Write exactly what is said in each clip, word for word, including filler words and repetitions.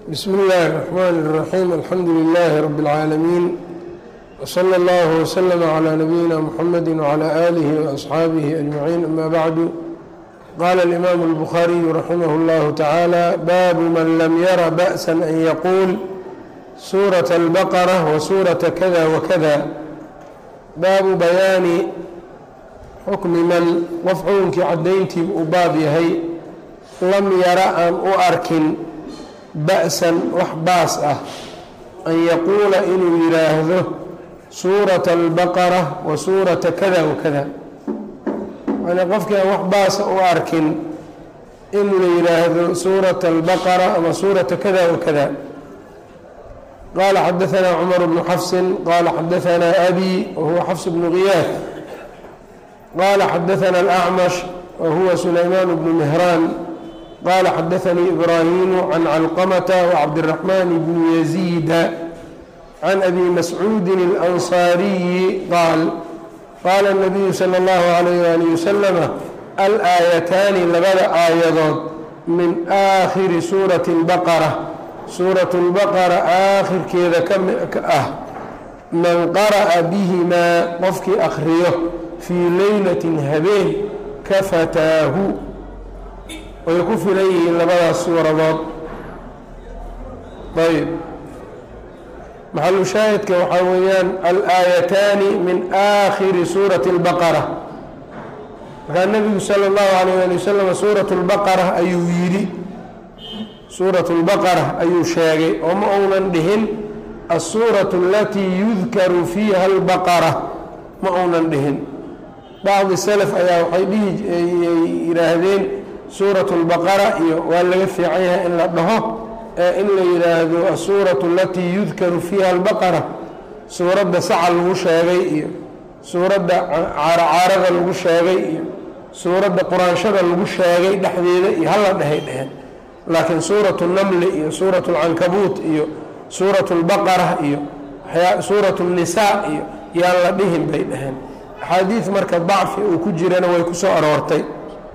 بسم الله الرحمن الرحيم الحمد لله رب العالمين وصلى الله وسلم على نبينا محمد وعلى آله وأصحابه أجمعين أما بعد قال الإمام البخاري رحمه الله تعالى باب من لم ير بأسا أن يقول سورة البقرة وسورة كذا وكذا باب بيان حكم من وفعونك عدينتي أباب يهي لم يرى أن أركن بأسا وحباس أه أن يقول إنه يراهده سورة البقرة وسورة كذا وكذا يعني قفك وحباس وأركن إنه يراهده سورة البقرة وسورة كذا وكذا. قال حدثنا عمر بن حفص قال حدثنا أبي وهو حفص بن غياث قال حدثنا الأعمش وهو سليمان بن مهران قال حدثني إبراهيم عن علقمة وعبد الرحمن بن يزيد عن أبي مسعود الأنصاري قال قال النبي صلى الله عليه وآله وسلم الآيتان لبدأ آيات من آخر سورة البقرة سورة البقرة آخر كذا كم أه من قرأ بهما قفك أخريه في ليلة هبيه كفتاه ويكف إليه لبدا السورة. طيب محل شاهد كوحاويان الآيتان من آخر سورة البقرة كان النبي صلى الله عليه وسلم سورة البقرة أي يري سورة البقرة أي شاغي ومؤونا بهن السورة التي يذكر فيها البقرة مؤونا بهن بعض السلف أيها وحيديه يراهدين سورة البقرة ولا في عيها إلا بها إلا إلى السورة التي يذكر فيها البقرة سورة سعى الوشاغي سورة عارض الوشاغي سورة قرآن شغل الوشاغي دحديد هلا دهيدهن لكن سورة النمل سورة العنكبوت سورة البقرة سورة النساء يلا بهم بيدهن حديث مركز ضعف وكجرنا ويكسو أرورتي.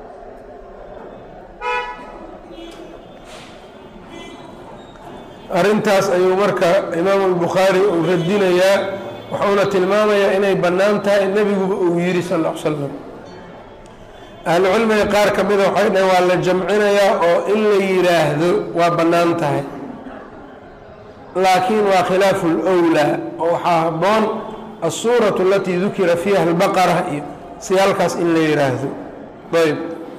arintaas ayuu marka imaam البخaarي uu radinayaa wuxuuna tilmaamayaa inay bannaan tahay nebiguba uu yidhi sal اه عl slam ahlucilmiga qaar ka mida waxay dhaheen waa la jamcinayaa oo in la yidhaahdo waa bannaan tahay laakiin waa khilaafu اlأwlىa oo waxaa habboon الsuuraة alatii dukira fiiha الbaqرة iyo si halkaas in la yidhaahdo. ayb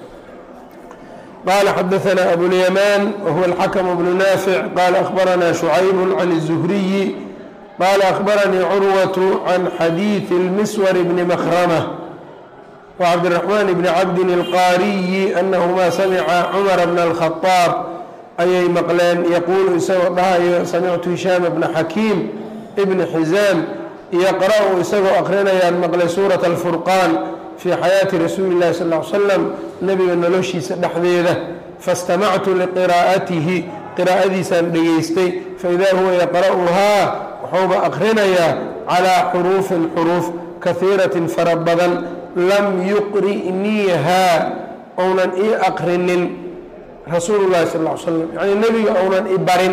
قال حدثنا أبو اليمان وهو الحكم بن نافع قال أخبرنا شعيب عن الزهري قال أخبرني عروة عن حديث المسور بن مخرمة وعبد الرحمن بن عبد القاري أنهما سمع عمر بن الخطاب أي مقلان يقول سمعت هشام بن حكيم ابن حزام يقرأ يسوى أخرنا يا مقل سورة الفرقان في حياة رسول الله صلى الله عليه وسلم نبي نلوشي سدحذيذة فاستمعت لقراءته قراءتي سنديستي فإذا هو يقرأها وحوب أخرنيا على حروف حروف كثيرة فربضا لم يقرئنيها أولا إي أقرن رسول الله صلى الله عليه وسلم يعني النبي أولا إبرن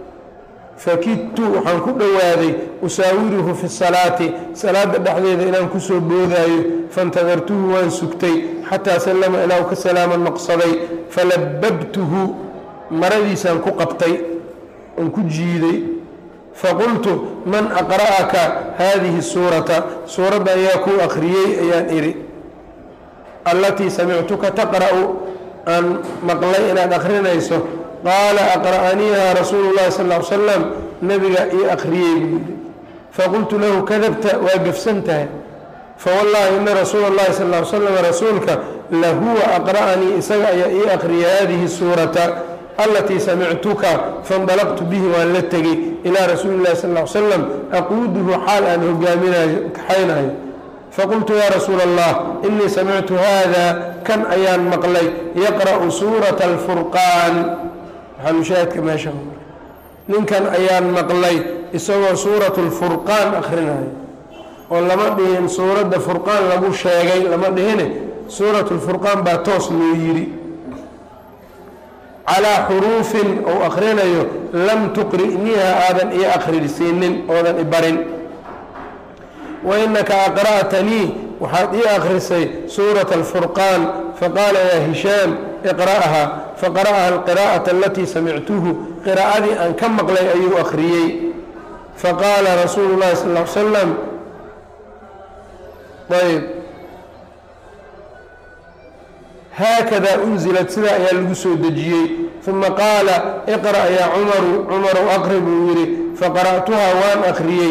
فكدت وحان كدوادي أساوره في الصلاة صلاة دحديدة إلى كسو بوذاي فانتظرته وان سكتي حتى سلم إلى كسلام المقصدي فلببته مردي سانكو قبتي انكو جيدي فقلت من أقرأك هذه السورة سورة أياكو أخريي أيان إيري التي سمعتك تقرأ أن مقلي إلى أخرين يسو قال أقرأنيها رسول الله صلى الله عليه وسلم نبي إي أخريي فقلت له كذبت واقف سنتها فوالله إن رسول الله صلى الله عليه وسلم رسولك لهو أقرأني إساء إي أخري هذه السورة التي سمعتك فانطلقت به والتقي إلى رسول الله صلى الله عليه وسلم أقوده حال أنه قامنا حينها فقلت يا رسول الله إني سمعت هذا كان أيان مقلي يقرأ سورة الفرقان هل شاهد كما شاء من كان أيان مقلي يسوى سورة الفرقان أخرنا ولما دهن سورة الفرقان لابو الشيغي لما دهن سورة الفرقان باتوس ليري calىa xuruufin ou akrinayo lam tuqri'niha aadan ii akhrisiinin oodan i barin wainaka aqra'tanii waxaad ii akrisay suuraة الfurqaan faqaala ya hishaam iqra'ha faqara'aha alqira'aةa alatii samictuhu qiraa'adii aan ka maqlay ayuu akhriyey faqaala rasuulu llahi sal ll slam ayb haakada unzilat sidaa ayaa lagu soo dejiyey uma qaala iqra' yaa cumaru cumarow aqri buu yidhi faqara'tuhaa waan akhriyey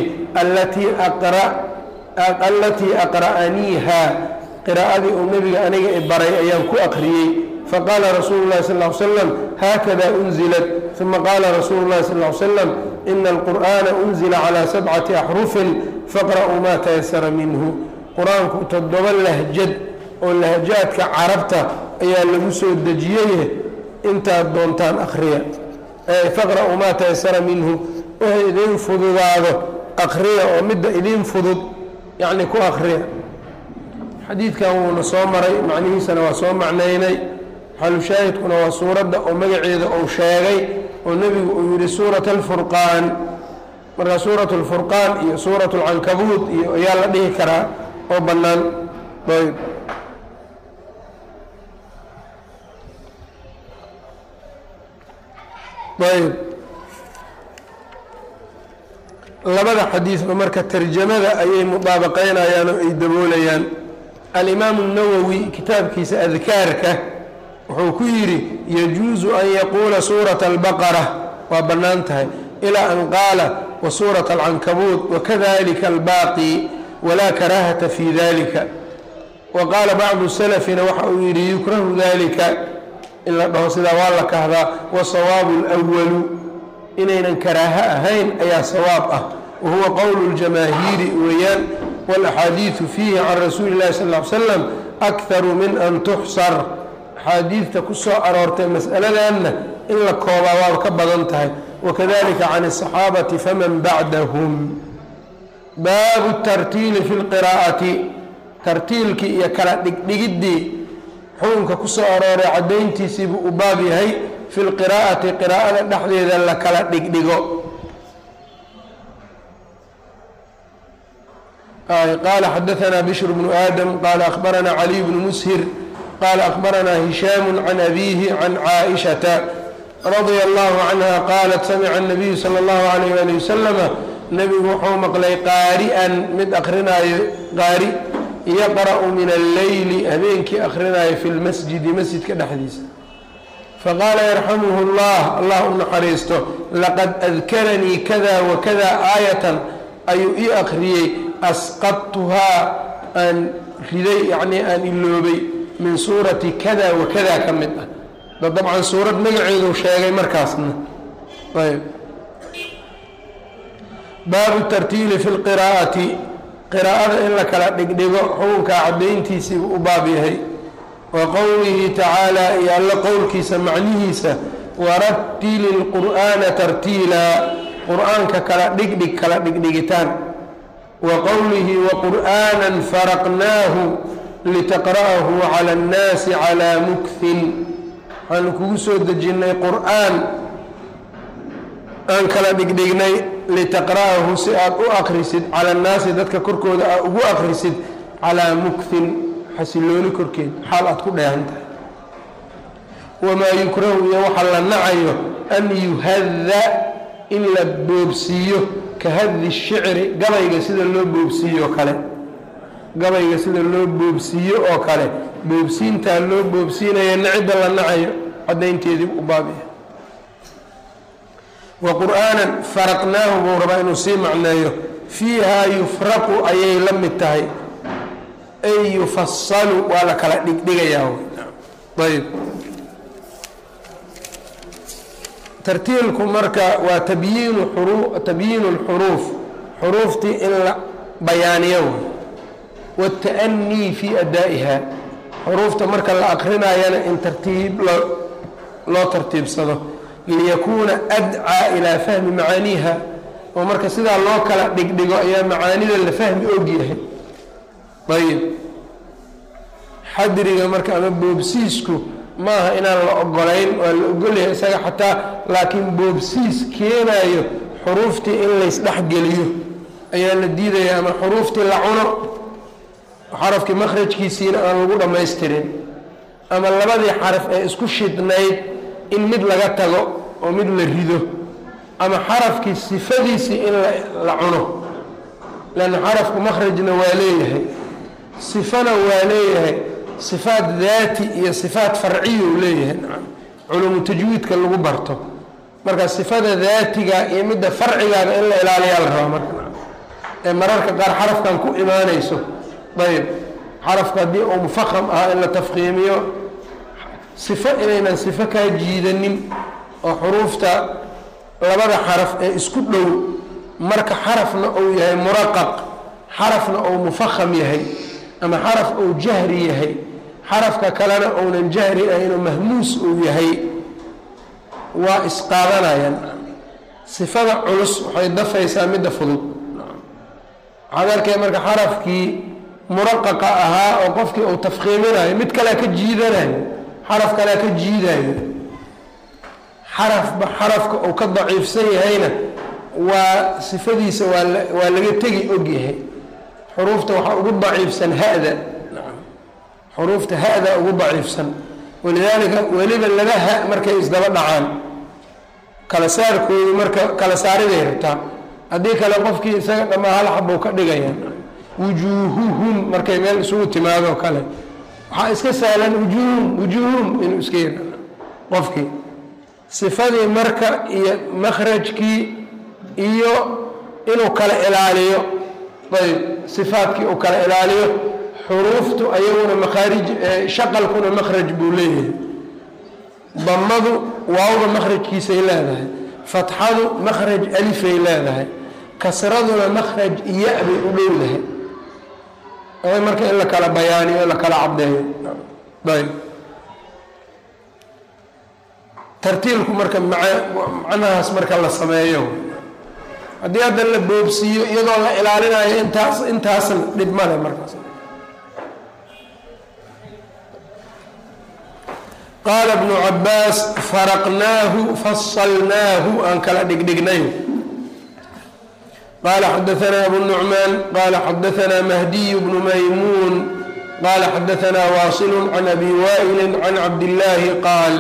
alatii aqra'aniiha qiraa'adii uu nebiga aniga i baray ayaan ku akhriyey faqaala rasuulu llahi sal l slam haakada unzilat uma qaala rasuulu llahi sal l slam ina alqur'aana unzila calaa sabcati axrufin faqra'uu maa tayasara minhu qur-aanku toddoba lahjad oo lahjaadka carabta ayaa lagu soo dejiyey intaad doontaan akhriya faqra'uu maa tayasara minhu waxay idiin fududaado akhriya oo midda idiin fudud yacni ku akhriya xadiidkan wuuna soo maray macnihiisana waa soo macnaynay xalushaahidkuna waa suuradda oo magaceeda uu sheegay oo nebigu uu yidhi suurat alfurqaan marka suurat alfurqaan iyo suurat alcankabuud iyo ayaa la dhihi karaa oo bannaan ayb ayb labada xadiidba marka tarjamada ayay mudaabaqaynayaan oo ay daboolayaan alimaamu الnawowi kitaabkiisa adkaarka wuxuu ku yidhi yajuusu an yaquula suuraة albaqara waa bannaan tahay ilaa an qaala wa suuraة alcankabuud wakadalika albaaqi walaa karaahata fi dalika wa qaala bacdu salafina waxa uu yidhi yukrahu dalika in la dhaho sidaa waa la kahdaa wasawaabu اlأwalu inaynan karaaho ahayn ayaa sawaab ah wahuwa qowlu اljamaahiiri weeyaan wاlaxaadiiثu fiihi can rasuuli اllahi sal ly slam akharu min an tuxsar axaadiidta ku soo aroortay mas'aladanna in la koobaa waaba ka badan tahay wakadalika can الصaxaabati faman bacdahum baabu tartiili fi اlqiraa'ati tartiilkii iyo kala dhigdhigiddii xukunka ku soo arooray caddayntiisii buu u baab yahay fi lqiraa'ati qiraa'ada dhexdeeda la kala dhigdhigo qaala xadaanaa bishr bnu aadam qaala akhbaranaa caliy bnu mushir qaala akhbaranaa hishaamu can abiihi can caaishata radia allahu canha qaalat samica الnabiyu salى اllahu alayh ali wasalama nebigu wuxuu maqlay qaari'an mid akrinaayo qaari yaqra'u min alleyli habeenkii akrinaayo fi lmasjidi masjidka dhexdiisa faqaala yarxamuhu اllah allah u naxariisto laqad adkaranii kada wakada aayatan ayuu ii akriyey asqadtuhaa aan riday yacnii aan iloobay min suurati kada wakada ka mid ah da dabcan suurad magaceedu sheegay markaasna ayb baabu tartiili fi lqiraa'ati qiraa'ada in la kala dhigdhigo xukunkaa caddayntiisiibu u baab yahay wa qowlihi tacaala iyo alla qowlkiisa macnihiisa waratili lqur'aana tartiilaa qur'aanka kala dhigdhig kala dhigdhigitaan wa qowlihi waqur'aanan faraqnaahu litaqra'ahu cala annaasi calaa mukhin waxaanu kugu soo dejinnay qur'aan aan kala dhigdhignay litaqra'ahu si aad u akrisid cala annaasi dadka korkooda aad ugu akrisid calaa mukhin xasilooni korkeed xaal aad ku dheehan tahay wamaa yukrahu iyo waxa la nacayo an yuhadda in la boobsiiyo ka haddi shicri gabayga sida loo boobsiiyo kale gabayga sida loo boobsiiyo oo kale boobsiintaa loo boobsiinaya nacidda la nacayo caddaynteedii u baabyahay wa qur'aanan faraqnaahu buu rabaa inuu sii macneeyo fiihaa yufraqu ayay la mid tahay ay yufasalu waa la kala dhigdhigayaa ayb tartiilku marka waa tabyiinu tabyiinu اlxuruuf xuruuftii in la bayaaniyo waاta'anii fii adaa'iha xuruufta marka la akrinayana in tartiib loo tartiibsado liyakuuna adcaa ilaa fahmi macaaniiha oo marka sidaa loo kala dhigdhigo ayaa macaanida la fahmi og yahay ayb xadriga marka ama boobsiisku maaha inaan la ogolayn waa la ogolyahay isaga xataa laakiin boobsiis keenayo xuruuftii in laysdhexgeliyo ayaa la diidaya ama xuruuftii la cuno xarafkii makhrajkiisiina aan lagu dhammaystirin ama labadii xaraf ee isku shidnayd in mid laga tago oo mid la rido ama xarafkii sifadiisii in la cuno lanna xarafku makhrajna waa leeyahay sifana waa leeyahay sifaat daati iyo sifaat farciya uu leeyahay culumu tajwiidka lagu barto marka sifada daatiga iyo midda farcigaana in la ilaaliyaa la rabaa marka ee mararka qaar xarafkan ku imaanayso ayb xarafka haddii uu mufaham ahaa in la tafkiimiyo sifo inaynan sifo kaa jiidanin oo xuruufta labada xaraf ee isku dhow marka xarafna uu yahay muraqaq xarafna uu mufaham yahay ama xaraf uu jahri yahay xarafka kalena uunan jahri ahayn oo mahmuus uu yahay waa isqaadanayaan sifada culus waxay dafaysaa midda fudud waxaad arkay marka xarafkii muraqaqa ahaa oo qofkii uu tafkiiminayo mid kalea ka jiidanayo xaraf kalea ka jiidayo xarafba xarafka uu ka daciifsan yahayna waa sifadiisa waa waa laga tegi og yahay xuruufta waxaa ugu daciifsan hada xuruufta hada ugu daciifsan walidaalika weliba laba ha markay isdaba dhacaan kala saarkoodu marka kala saariday rabtaa haddii kale qofkii isaga dhammaa hal xabuu ka dhigaya wujuuhuhum markay meel isugu timaadoo kale waxaa iska sahlan wujuuhum wujuuhum inuu iska yidhahdo qofkii sifadii marka iyo makhrajkii iyo inuu kala ilaaliyo ayb sifaadkii uu kala ilaaliyo xuruuftu ayaguna makhaarij shaqalkuna makhraj buu leeyahay damadu waawda makhrajkiisay leedahay fatxadu makhraj alifay leedahay kasraduna makhraj iya bay u dhowdahay ay marka in la kala bayaaniyo la kala caddeeyo ayb tartiilku marka macnahaas marka la sameeyo haddii hadda la boobsiiyo iyadoo la ilaalinayo intaas intaasna dhib male markaas qaala ibnu cabaas faraqnaahu fasalnaahu aan kala dhigdhignay qaala xadaanaa abu nucmaan qaala xadaanaa mahdiy bnu maymuun qaala xadaanaa waasil can abi waa'ili can cabdillaahi qaal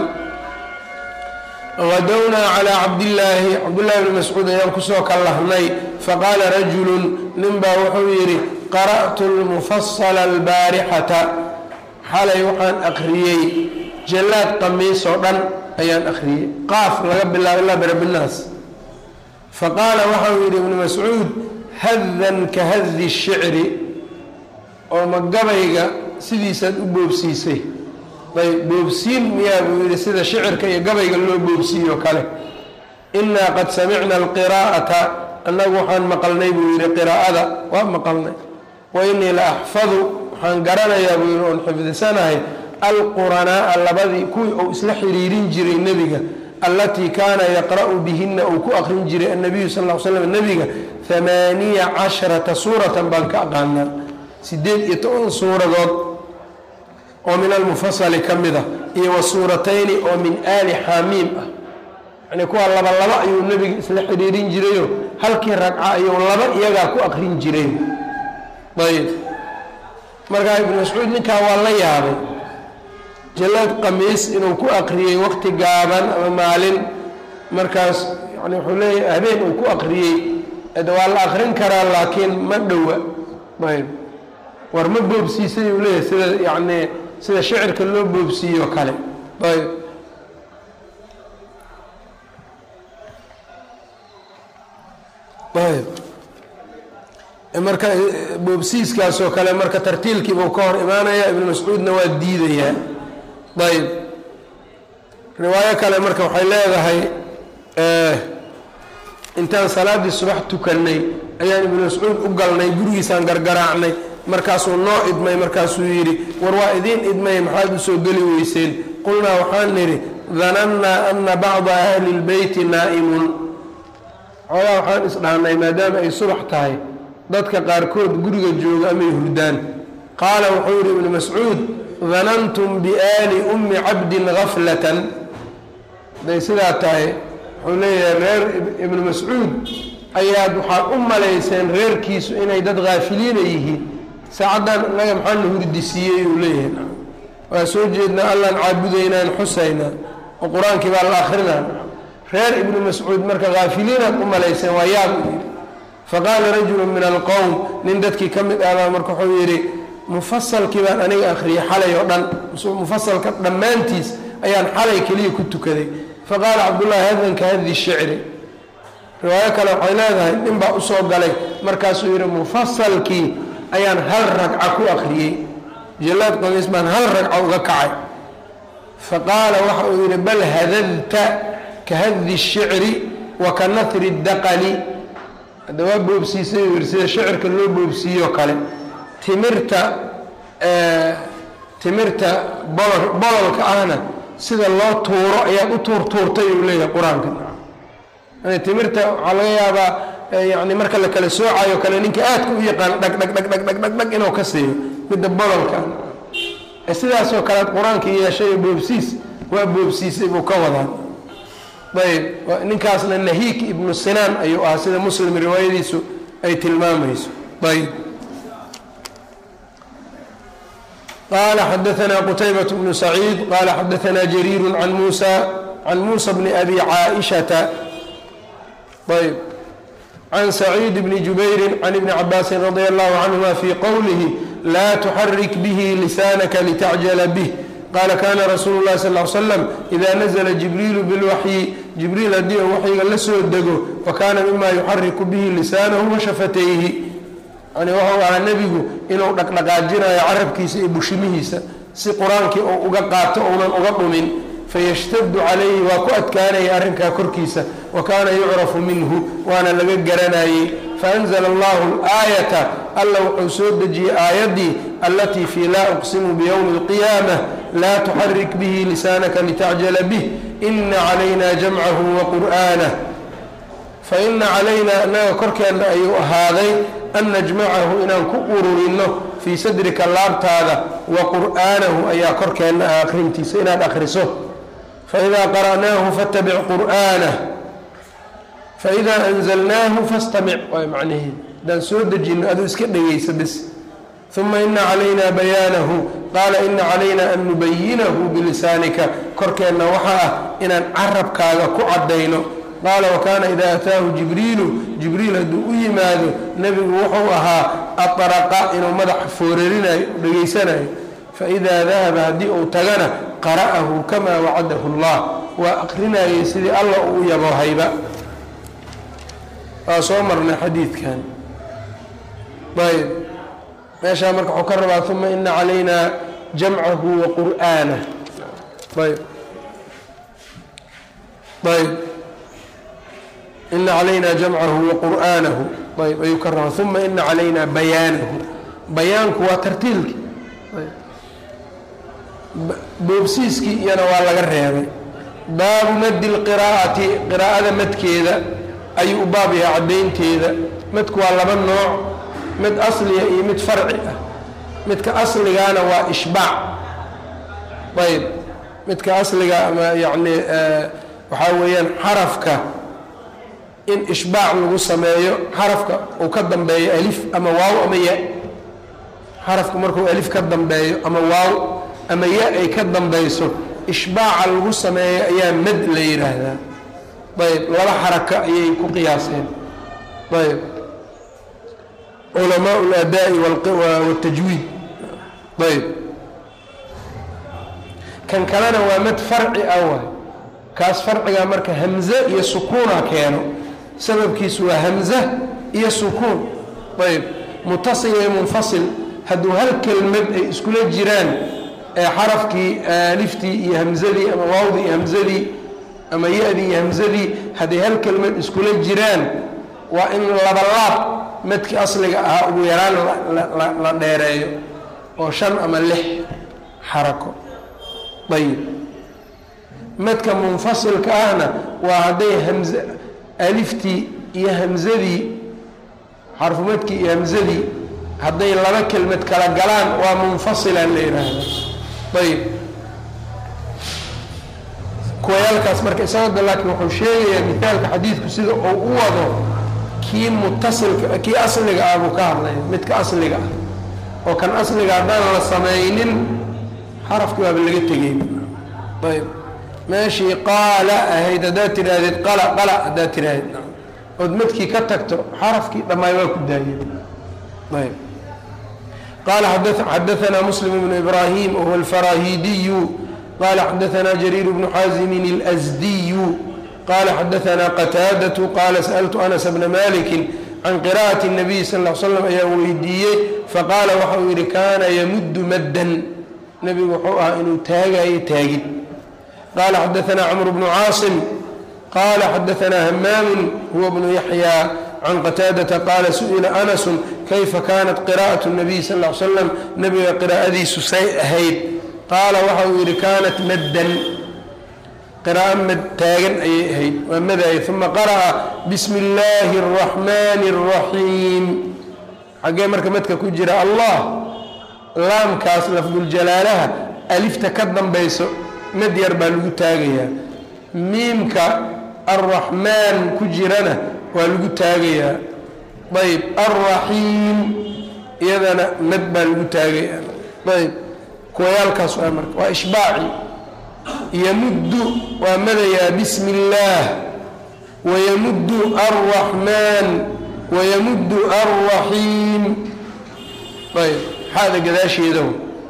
gadownaa calaa cabdillaahi cabdullahi bni mascuud ayaan kusoo kallahnay faqaala rajulun ninbaa wuxuu yidhi qara'tu lmufasala albaarixata xalay waxaan akhriyey jallaad qamiis oo dhan ayaan akhriyey qaaf laga bilaabo ilaa birabinaas faqaala waxau yidhi ibnu mascuud hadan ka hadi shicri oo ma gabayga sidiisaad u boobsiisay ayb boobsiin miyaa buu yidhi sida shicirka iyo gabayga loo boobsiiyo kale innaa qad samicna alqiraa'ata annagu waxaan maqalnay buu yidhi qiraa'ada waa maqalnay wa innii la axfadu waxaan garanayaa buu yidhi oon xifdisanahay alquranaa'a labadii kuwii uu isla xiriirin jiray nebiga allatii kaana yaqra'u bihinna uu ku aqrin jiray annabiyu sal ll ly slam nebiga hamaaniya casharata suuratan baan ka aqaanaa siddeed iyo toban suuradood oo min almufasali ka mid ah iyo wa suuratayni oo min aali xaamiim ah yani kuwa laba laba ayuu nebiga isla xidhiirin jirayo halkii ragca ayuu laba iyagaa ku aqrin jiray ayb markaa ibnu mascuud ninkaa waa la yaabay jallaad qamiis inuu ku aqriyey waqti gaaban ama maalin markaas yani wuxuu leeyahay habeen uu ku aqriyey waa la aqrin karaa laakiin ma dhowa ayb war ma boobsiisay uu leeyahay sida yani sida shicirka loo boobsiiyo kale ayb ayb marka boobsiiskaasoo kale marka tartiilkiibuu ka hor imaanaya ibnu mascuudna waa diidayaa ayb riwaayo kale marka waxay leedahay intaan salaaddii subax tukannay ayaan ibnu mascuud u galnay gurigiisaan gargaraacnay markaasuu noo idmay markaasuu yidhi war waa idiin idmay maxaad u soo geli weyseen qulnaa waxaan nidhi danannaa ana bacda ahli lbeyti naa'imun xoogaa waxaan isdhahnay maadaama ay subax tahay dadka qaarkood guriga jooga amay hurdaan qaala wuxuu yidhi ibnu mascuud danantum biaali ummi cabdin gaflatan haday sidaa tahay wuxuu leeyahay reer ibnu mascuud ayaad waxaad u malayseen reerkiisu inay dad haafiliina yihiin saacaddan inaga maxaa na hurdisiiyey uu leeyahay waa soo jeednaa allaan caabudaynaan xusaynaa oo qur-aankii baa la akrinaa reer ibnu mascuud marka haafiliinaad u malayseen waa yaab u yidhi faqaala rajulu min alqowm nin dadkii ka mid ahbaa marka wuxuu yidhi mufasalkii baan aniga akhriyay xalay oo dhan mufasalka dhammaantiis ayaan xalay keliya ku tukaday faqaala cabdullaahi hadan ka hadi shicri riwaayo kale waxay leedahay nin baa usoo galay markaasuu yidhi mufasalkii ayaan hal ragca ku akhriyey jalaad qamiis baan hal ragca uga kacay faqaala waxa uu yidhi bal hadadta ka hadi shicri wa ka nahri daqali hadda waa boobsiisay uu yidhi sida shicirka loo boobsiiyo kale timirta timirta bolol bololka ahna sida loo tuuro ayaad u tuurtuurtay uu leeyahay qur-aanka yani timirta waxaa laga yaabaa yani marka la kala soocayo kale ninka aadka u yaqaan dhag dhag dhag dhag dhag dhag dhag inuu ka siiyo midda bololka sidaasoo kalead qur-aanka yeeshay boobsiis waa boobsiisay buu ka wadaa ayb ninkaasna nahiik ibnu sinaan ayuu ahaa sida muslim riwaayadiisu ay tilmaamayso ayb قال xdثna qتيبة بن سعيid qال xdثna جرير عن موسى عن موسى بن أbي عائشةa ayb عن سعيد بن جبير عن بن عباس رضي الله عنهma في qwله لا تحرك bه لسانka لتعجل bه qال kاna رsuuل الlahi صلى اه عليه وسلم إذا نزل جiبريل بالوحي جiبريل hadii waxyiga la soo dego وkana mima يحرك bه لسانه وشفتyه yani wuxuu ahaa nebigu inuu dhaqdhaqaajinayo carabkiisa iyo bushimihiisa si qur-aankii uu uga qaato uunan uga dhumin fayashtadu calayhi waa ku adkaanaya arrinkaa korkiisa wa kaana yucrafu minhu waana laga garanayey faanzala allahu alaayata alla wuxuu soo dejiyey aayaddii allatii fii laa uqsimu biyowmi alqiyaamah laa tuxarik bihi lisaanaka litacjala bih ina calayna jamcahu wa qur'aanah faina calayna inaga korkeenna ayuu ahaaday an najmacahu inaan ku ururino fii sadrika laabtaada wa qur'aanahu ayaa korkeenna ah akhrintiisa inaad akhriso faidaa qara'naahu fattabic qur'aanah faidaa anzalnaahu fastamic waay macnaheed haddaan soo dejinno aduu iska dhegaysa bis uma ina calayna bayaanahu qaala ina calayna an nubayinahu bilisaanika korkeenna waxaa ah inaan carabkaaga ku caddayno qaala wakaana idaa ataahu jibriilu jibriil hadduu u yimaado nebigu wuxuu ahaa atraqa inuu madaxa foorarinayo dhegaysanayo faidaa dahaba haddii uu tagana qara'ahu kamaa wacadahu allah waa aqrinayay sidii alla uu yaboohayba waa soo marnay xadiidkan ayb meeshaa marka waxuu ka rabaa uma ina calayna jamcahu wa qur'aanah ayb ayb ina calayna jamcahu wa qur'aanahu ayb ayuu ka rabaa uma ina calayna bayaanahu bayaanku waa tartiilki boobsiiskii iyana waa laga reebay baabu maddi lqiraa'ati qiraa'ada madkeeda ayuu u baab yahay caddaynteeda madku waa laba nooc mid asliga iyo mid farci ah midka asligaana waa ishbaac ayb midka asliga ama yacni waxaa weeyaan xarafka in ishbaac lagu sameeyo xarafka uu ka dambeeyo alif ama waaw ama ya xarafku markuu alif ka dambeeyo ama waaw ama ya ay ka dambayso ishbaaca lagu sameeyo ayaa mad la yidhaahdaa ayb laba xaraka ayay ku qiyaaseen ayb culamaa اladaa'i wاltajwiid ayb kan kalena waa mad farci ah waay kaas farciga marka hamze iyo sukuuna keeno sababkiisu waa hamza iyo sukuun ayb mutasil iyo munfasil hadduu hal kelmad ay iskula jiraan ee xarafkii aliftii iyo hamzadii ama waawdii iyo hamzadii ama ya-dii iyo hamzadii hadday hal kelmad iskula jiraan waa in labalaab madkii asliga ahaa ugu yaraan la dheereeyo oo shan ama lix xarako ayib madka munfasilka ahna waa hadday hamz aliftii iyo hamzadii xarfumadkii iyo hamzadii hadday laba kelmad kala galaan waa munfasilan la yidhaahda ayb kuwayaalkaas marka isaga laakiin wuxuu sheegayaa mithaalka xadiidku sida uu u wado kii mutasilka kii asliga ah buu ka hadlaya midka asliga ah oo kan asliga haddaan la samaynin xarafkii waaba laga tegay ayb meeshii qaala ahayd haddaad tidhaahdid qala qala haddaad tidhaahdid ood madkii ka tagto xarafkii dhammaay waa ku daayeen ayb qaala xadaanaa muslim bnu ibraahim wahuwa alfaraahidiyu qaala xadaanaa jariir bnu xaasimin اlasdiyu qaala xadaanaa qataadatu qaala sa'altu anas bna maliki can qira'ati الnabiy sal ll slam ayaa weydiiyey faqaala waxa uu yidhi kaana yamuddu maddan nebigu wuxuu ahaa inuu taagayo taagid qaala xadaanaa cmr bnu caasim qaala xadaanaa hamaamu huwa bnu yaxya can qataadata qaala su'ila anasu kayfa kaanat qira'aة الnabiy sal ll slam nebiga qiraa'adiisu say ahayd qaala waxa uu yidhi kaanat maddan qiraa'o mad taagan ayay ahayd waa madaaya uma qara'a bismi اllaahi الraxmaani الraxiim xaggee marka madka ku jira allah laamkaas lafduljalaalaha alifta ka dambayso mad yar baa lagu taagayaa miimka alraxmaan ku jirana waa lagu taagayaa ayb alraxiim iyadana mad baa lagu taagayaa ayb kuwayaalkaas waa marka waa ishbaaci yamuddu waa madayaa bismi اllaah wayamuddu alraxmaan wayamuddu alraxiim ayb xaada gadaasheedaw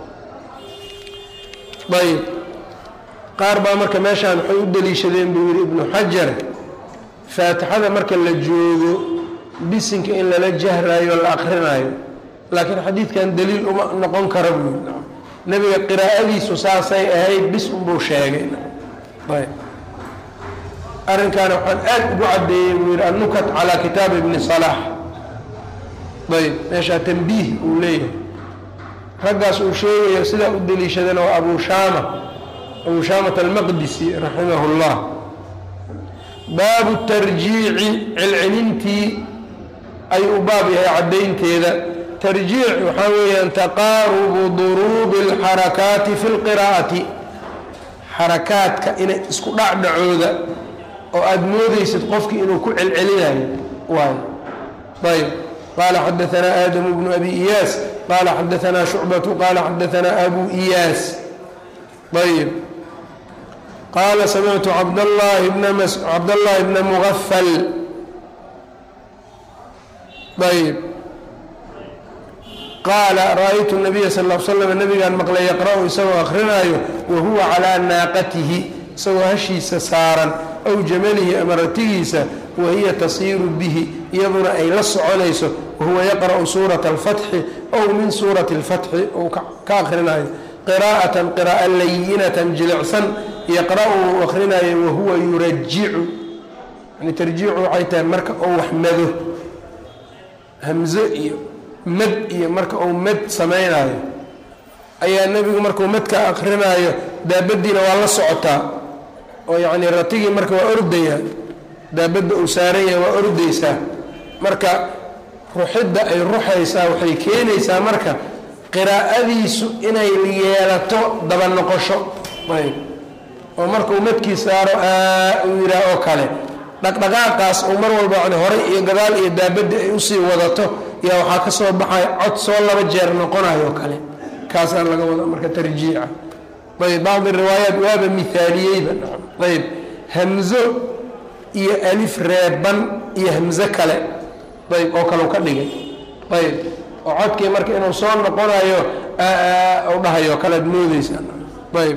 ayb qaar baa marka meeshaan waxay u daliishadeen buu yidhi ibnu xajar faatixada marka la joogo bisinka in lala jahraayo la akrinaayo laakiin xadiidkan daliil uma noqon kara buu yidhi nebiga qiraa'adiisu saasay ahayd bis unbuu sheegay ayb arrinkaana waxaan aad ugu caddeeyey buu yidhi annukat calaa kitaab ibni salaax ayb meeshaa tanbiih uu leeyahay raggaas uu sheegayo sidaa u daliishadana waa abu shaama abu shaamat almaqdisi raximah اllah baabu tarjiici celcelintii ayuu u baab yahay caddaynteeda tarjiic waxaa weeyaan taqaarubu duruubi اlxarakaati fi اlqiraa'ati xarakaadka inay isku dhacdhacooda oo aada moodaysid qofkii inuu ku celcelinayo waayo ayb qaala xadaanaa aadamu bnu abi iyaas qaala xadaanaa shucbatu qaala xadaanaa abu iyaas ayb qaala samictu cabdاllahi bna cabdاllahi bna mugafal ayb qaala ra'aytu nabiya sal l slam nabigaan maqlay yaqra'u isagoo akrinaayo wa huwa calaa naaqatihi isagoo hashiisa saaran aw jamalihi ama ratigiisa wahiya tasiiru bihi iyaduna ay la soconayso wahuwa yaqra'u suurata alfatxi ow min suurati اlfatxi uu ka akrinaayo qiraa'atan qira'a layinatan jilicsan yaqra'u uu akrinaayo wahuwa yurajicu yani tarjiicu waxay tahay marka uu wax mado hamzo iyo mad iyo marka uu mad samaynayo ayaa nebigu markuu madka akrinaayo daabadiina waa la socotaa oo yacni ratigii marka waa ordaya daabadda uu saaran yahay waa ordaysaa marka ruxidda ay ruxaysaa waxay keenaysaa marka qiraa'adiisu inay yeelato daba noqosho ayb oo markuu madkii saaro aa uu yidhaah oo kale dhaqdhaqaaqaas uu mar walba yani horay iyo gadaal iyo daabadda ay usii wadato yaa waxaa ka soo baxay cod soo laba jeer noqonayo o kale kaasaan laga wada marka tarjiica ayb bacdi riwaayaat waaba mihaaliyeyba ayb hamzo iyo alif reeban iyo hamzo kale ayb oo kale u ka dhigay ayb oo codkii marka inuu soo noqonayo u dhahayo kalead moodeysaa ayb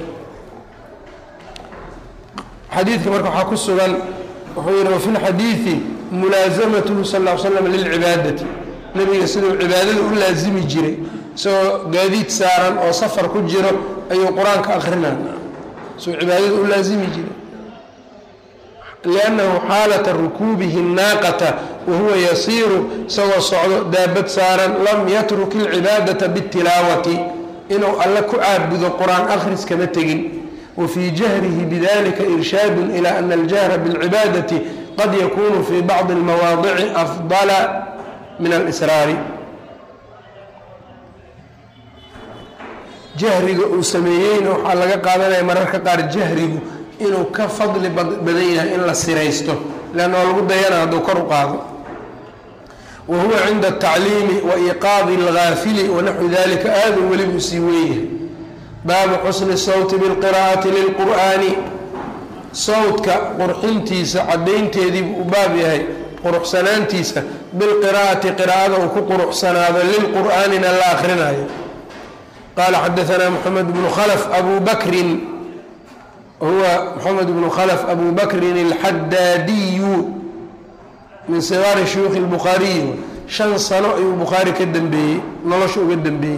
xadiidka marka waxaa ku sugan wuxuu yihi wafi lxadiidi mulaasamatuhu sal l slam lilcibaadati nebiga siduu cibaadada u laasimi jiray isagoo gaadiid saaran oo safar ku jiro ayuu qur-aanka akrinaa siduu cibaadada u laasimi jiray liannahu xaalata rukuubihi naaqata wahuwa yasiiru isagoo socdo daabad saaran lam yatruk ilcibaadata bitilaawati inuu alle ku caabudo qur-aan akhris kama tegin wafii jahrihi bidalika irshaadu ila ana aljahra bilcibaadati qad yakunu fi bacdi almawaadici afdala min alisraari jahriga uu sameeyeyna waxaa laga qaadanaya mararka qaar jahrigu inuu ka fadli badan yahay in la siraysto leanna waa lagu dayana hadduu kor u qaado wa huwa cinda atacliimi wa iqaadi algaafili wanaxwi dalika aaduu welibu sii weeyahay baabu xusni sawti bilqiraa'ati lilqur'aani sawdka qurxintiisa caddaynteediibuu u baab yahay quruxsanaantiisa bilqiraa'ati qiraa'ada uu ku quruxsanaado lilqur'aanina la akhrinayo qaala xadaanaa moxamed bnu khalf abu bakrin huwa moxamed bnu khalf abu bakrin alxadaadiyu min sigaari shuyuukhi lbukhaariyi shan sano ayuu bukhaari ka dambeeyey nolosha uga dambeeyey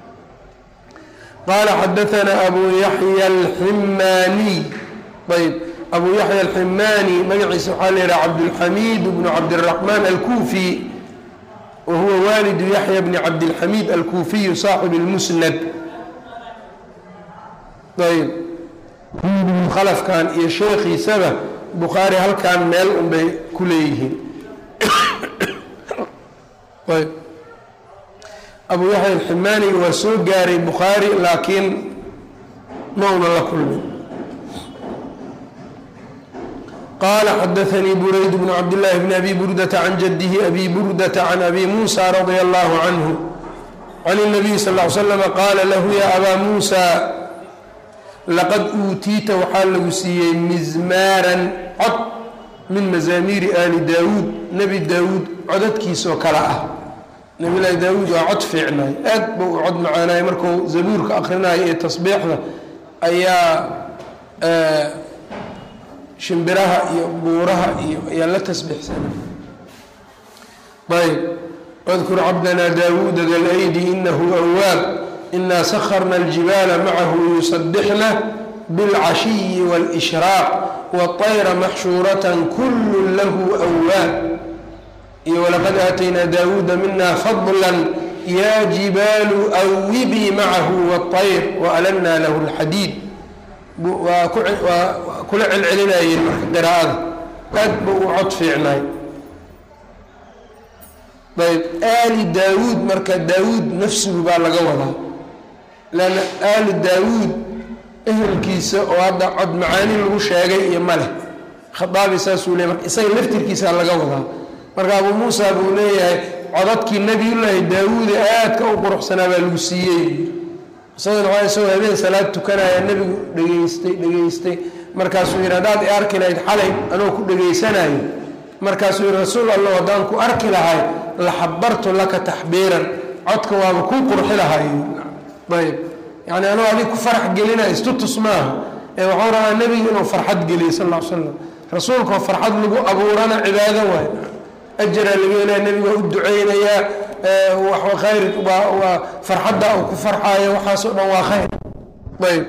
qaala xadaanaa abu yaxya alximaaniy ayb abu yaxya alximaani magaciisa waxaa la yidhaha cabdulxamiid bnu cabdiraxmaan alkuufi wa huwa waalidu yaxya bni cabdilxamiid alkuufiyu saaxib lmusnad ayb khalafkan iyo sheekhiisaba bukhaari halkan meel unbay ku leeyihiin ayb abu yaxya alximaani waa soo gaaray bukhaari laakiin ma una la kulmin qala xadaanii burayd bnu cabdillaahi bni abi burdata can jadihi abi burdata can abi muusa radia allahu canhu can اnabiyi sal ly slam qaala lahu ya abaa muusa laqad uutiita waxaa lagu siiyey mizmaaran cod min mazaamiiri aali daawuud nebi daawuud codadkiisoo kale ah nabiylahi daawuud waa cod fiicnay aad ba u cod macaanay markuu zabuurka akhrinayo ee tasbiixda ayaa shimbiraha iyo buuraha iyo ayaa la tasbiixsana ayb wadkur cabdana daawuuda da laydi inahu awaab inaa sakarna aljibaala macahu yusadixna bilcashiyi wاlishraaq waطayra maxshuuratan kulu lahu awaab iyo walaqad aataynaa daawuuda mina fadla ya jibaalu awibii macahu waطayr waalanna lahu اlxadiid waa kula celcelinayeen marka qiraa'ada aad ba u cod fiicnay ayb aali daawuud marka daawuud nafsigu baa laga wadaa leanna aali daawuud ehelkiisa oo hadda cod macaani lagu sheegay iyo maleh khaaabi saasuu leey marka isaga laftirkiisaa laga wadaa marka abuu muusa buu leeyahay codadkii nebiyullaahi daawuude aadka u quruxsanaa baa lagu siiyey isagana waa isagoo habeen salaad tukanaya nebigu dhegaystay dhegaystay markaasuu yidhi haddaad i arki lahayd xalay anoo ku dhegaysanayo markaasuu yidhi rasuul allah haddaan ku arki lahay la xabartu laka taxbiiran codka waaba kuu qurxi lahay ayb yacni anoo adig ku farax gelinaya istutus maaha ee waxuu rabaa nebigu inuu farxad geliyo sal ll ly slam rasuulkao farxad lagu abuurana cibaado waay ajaraa laga helaya nebiga u duceynayaa khayr waa farxadda uu ku farxaayo waxaasoo dhan waa khayr ayb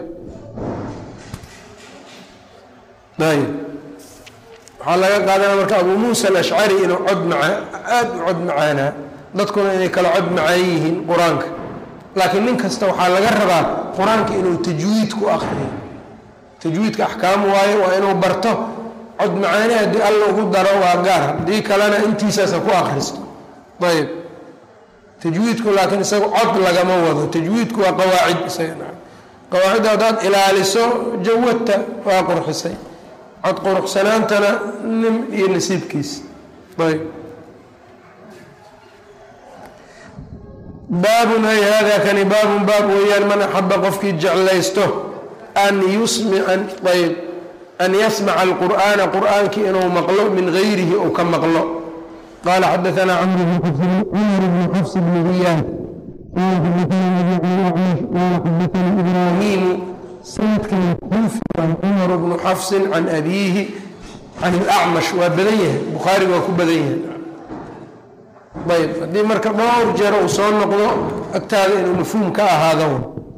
ayb waxaa laga qaadanaa marka abuu muusa alashcari inuu cod maca aada u cod macaanaa dadkuna inay kala cod macaan yihiin qur-aanka laakiin nin kasta waxaa laga rabaa qur-aanka inuu tajwiid ku akriyo tajwiidka axkaam waayo waa inuu barto cod macaani haddii alla ugu daro waa gaar haddii kalena intiisaasa ku akristo ayb tajwiidku laakiin isaga cod lagama wado tajwiidku waa qawaacid isaga qawaacidda haddaad ilaaliso jawadta waa qurxisay cod quruxsanaantana nin iyo nasiibkiis ayb baabun ay hada kani baabun baab weeyaan man axaba qofkii jeclaysto an yusmian ayb an yasmaca alqur'aana qur'aankii inuu maqlo min gayrihi ou ka maqlo qala xadaana cumar bnu xafs bnu riyaad qala xadaana ibraahimu sanadkan kuufi an cumar bnu xafsin can abiihi can ilacmash waa badan yahay bukhaari waa ku badan yahay ayb haddii marka dhowr jeer uu soo noqdo agtaada inuu mafhuum ka ahaado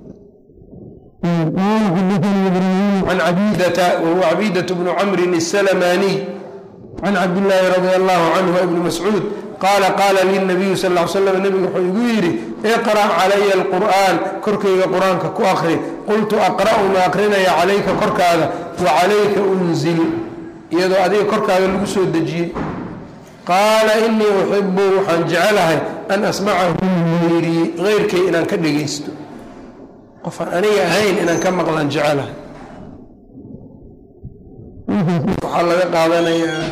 can cabidata wahuwa cabidة bnu camrin الslmaniy can cabdillaahi radi allahu canhu ibni mascuud qaala qaala lilnabiyu sal l slam nebigu wuxuu igu yidhi iqra' calaya alqur'aan korkayga qur-aanka ku akri qultu aqra'u ma akrinaya calayka korkaada wa calayka unzil iyadoo adiga korkaada lagu soo dejiyey qaala inii uxibu waxaan jecelahay an asmacahu hayrii heyrkay inaan ka dhegaysto qofaan aniga ahayn inaan ka maqlaan jecelahay waxaa laga qaadanayaa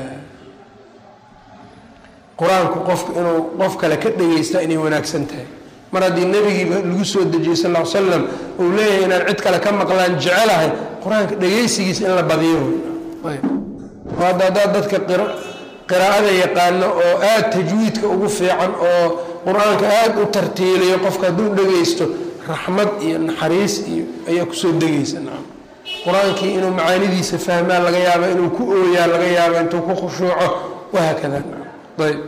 qur-aanku qofku inuu qof kale ka dhegaysta inay wanaagsan tahay mar haddii nebigiiba lagu soo dejiyey sal ll ly slam uu leeyahay inaan cid kale ka maqlaan jecelahay qur-aanka dhegaysigiisa in la badiyo oo hadda haddaad dadka qiraa'ada yaqaano oo aada tajwiidka ugu fiican oo qur-aanka aada u tartiiliyo qofka hadduu dhegaysto raxmad iyo naxariis iyo ayaa kusoo degaysa nacam qur-aankii inuu macaanidiisa fahmaa laga yaaba inuu ku ooyaa laga yaaba intuu ku khushuuco wahaakada nacam ayb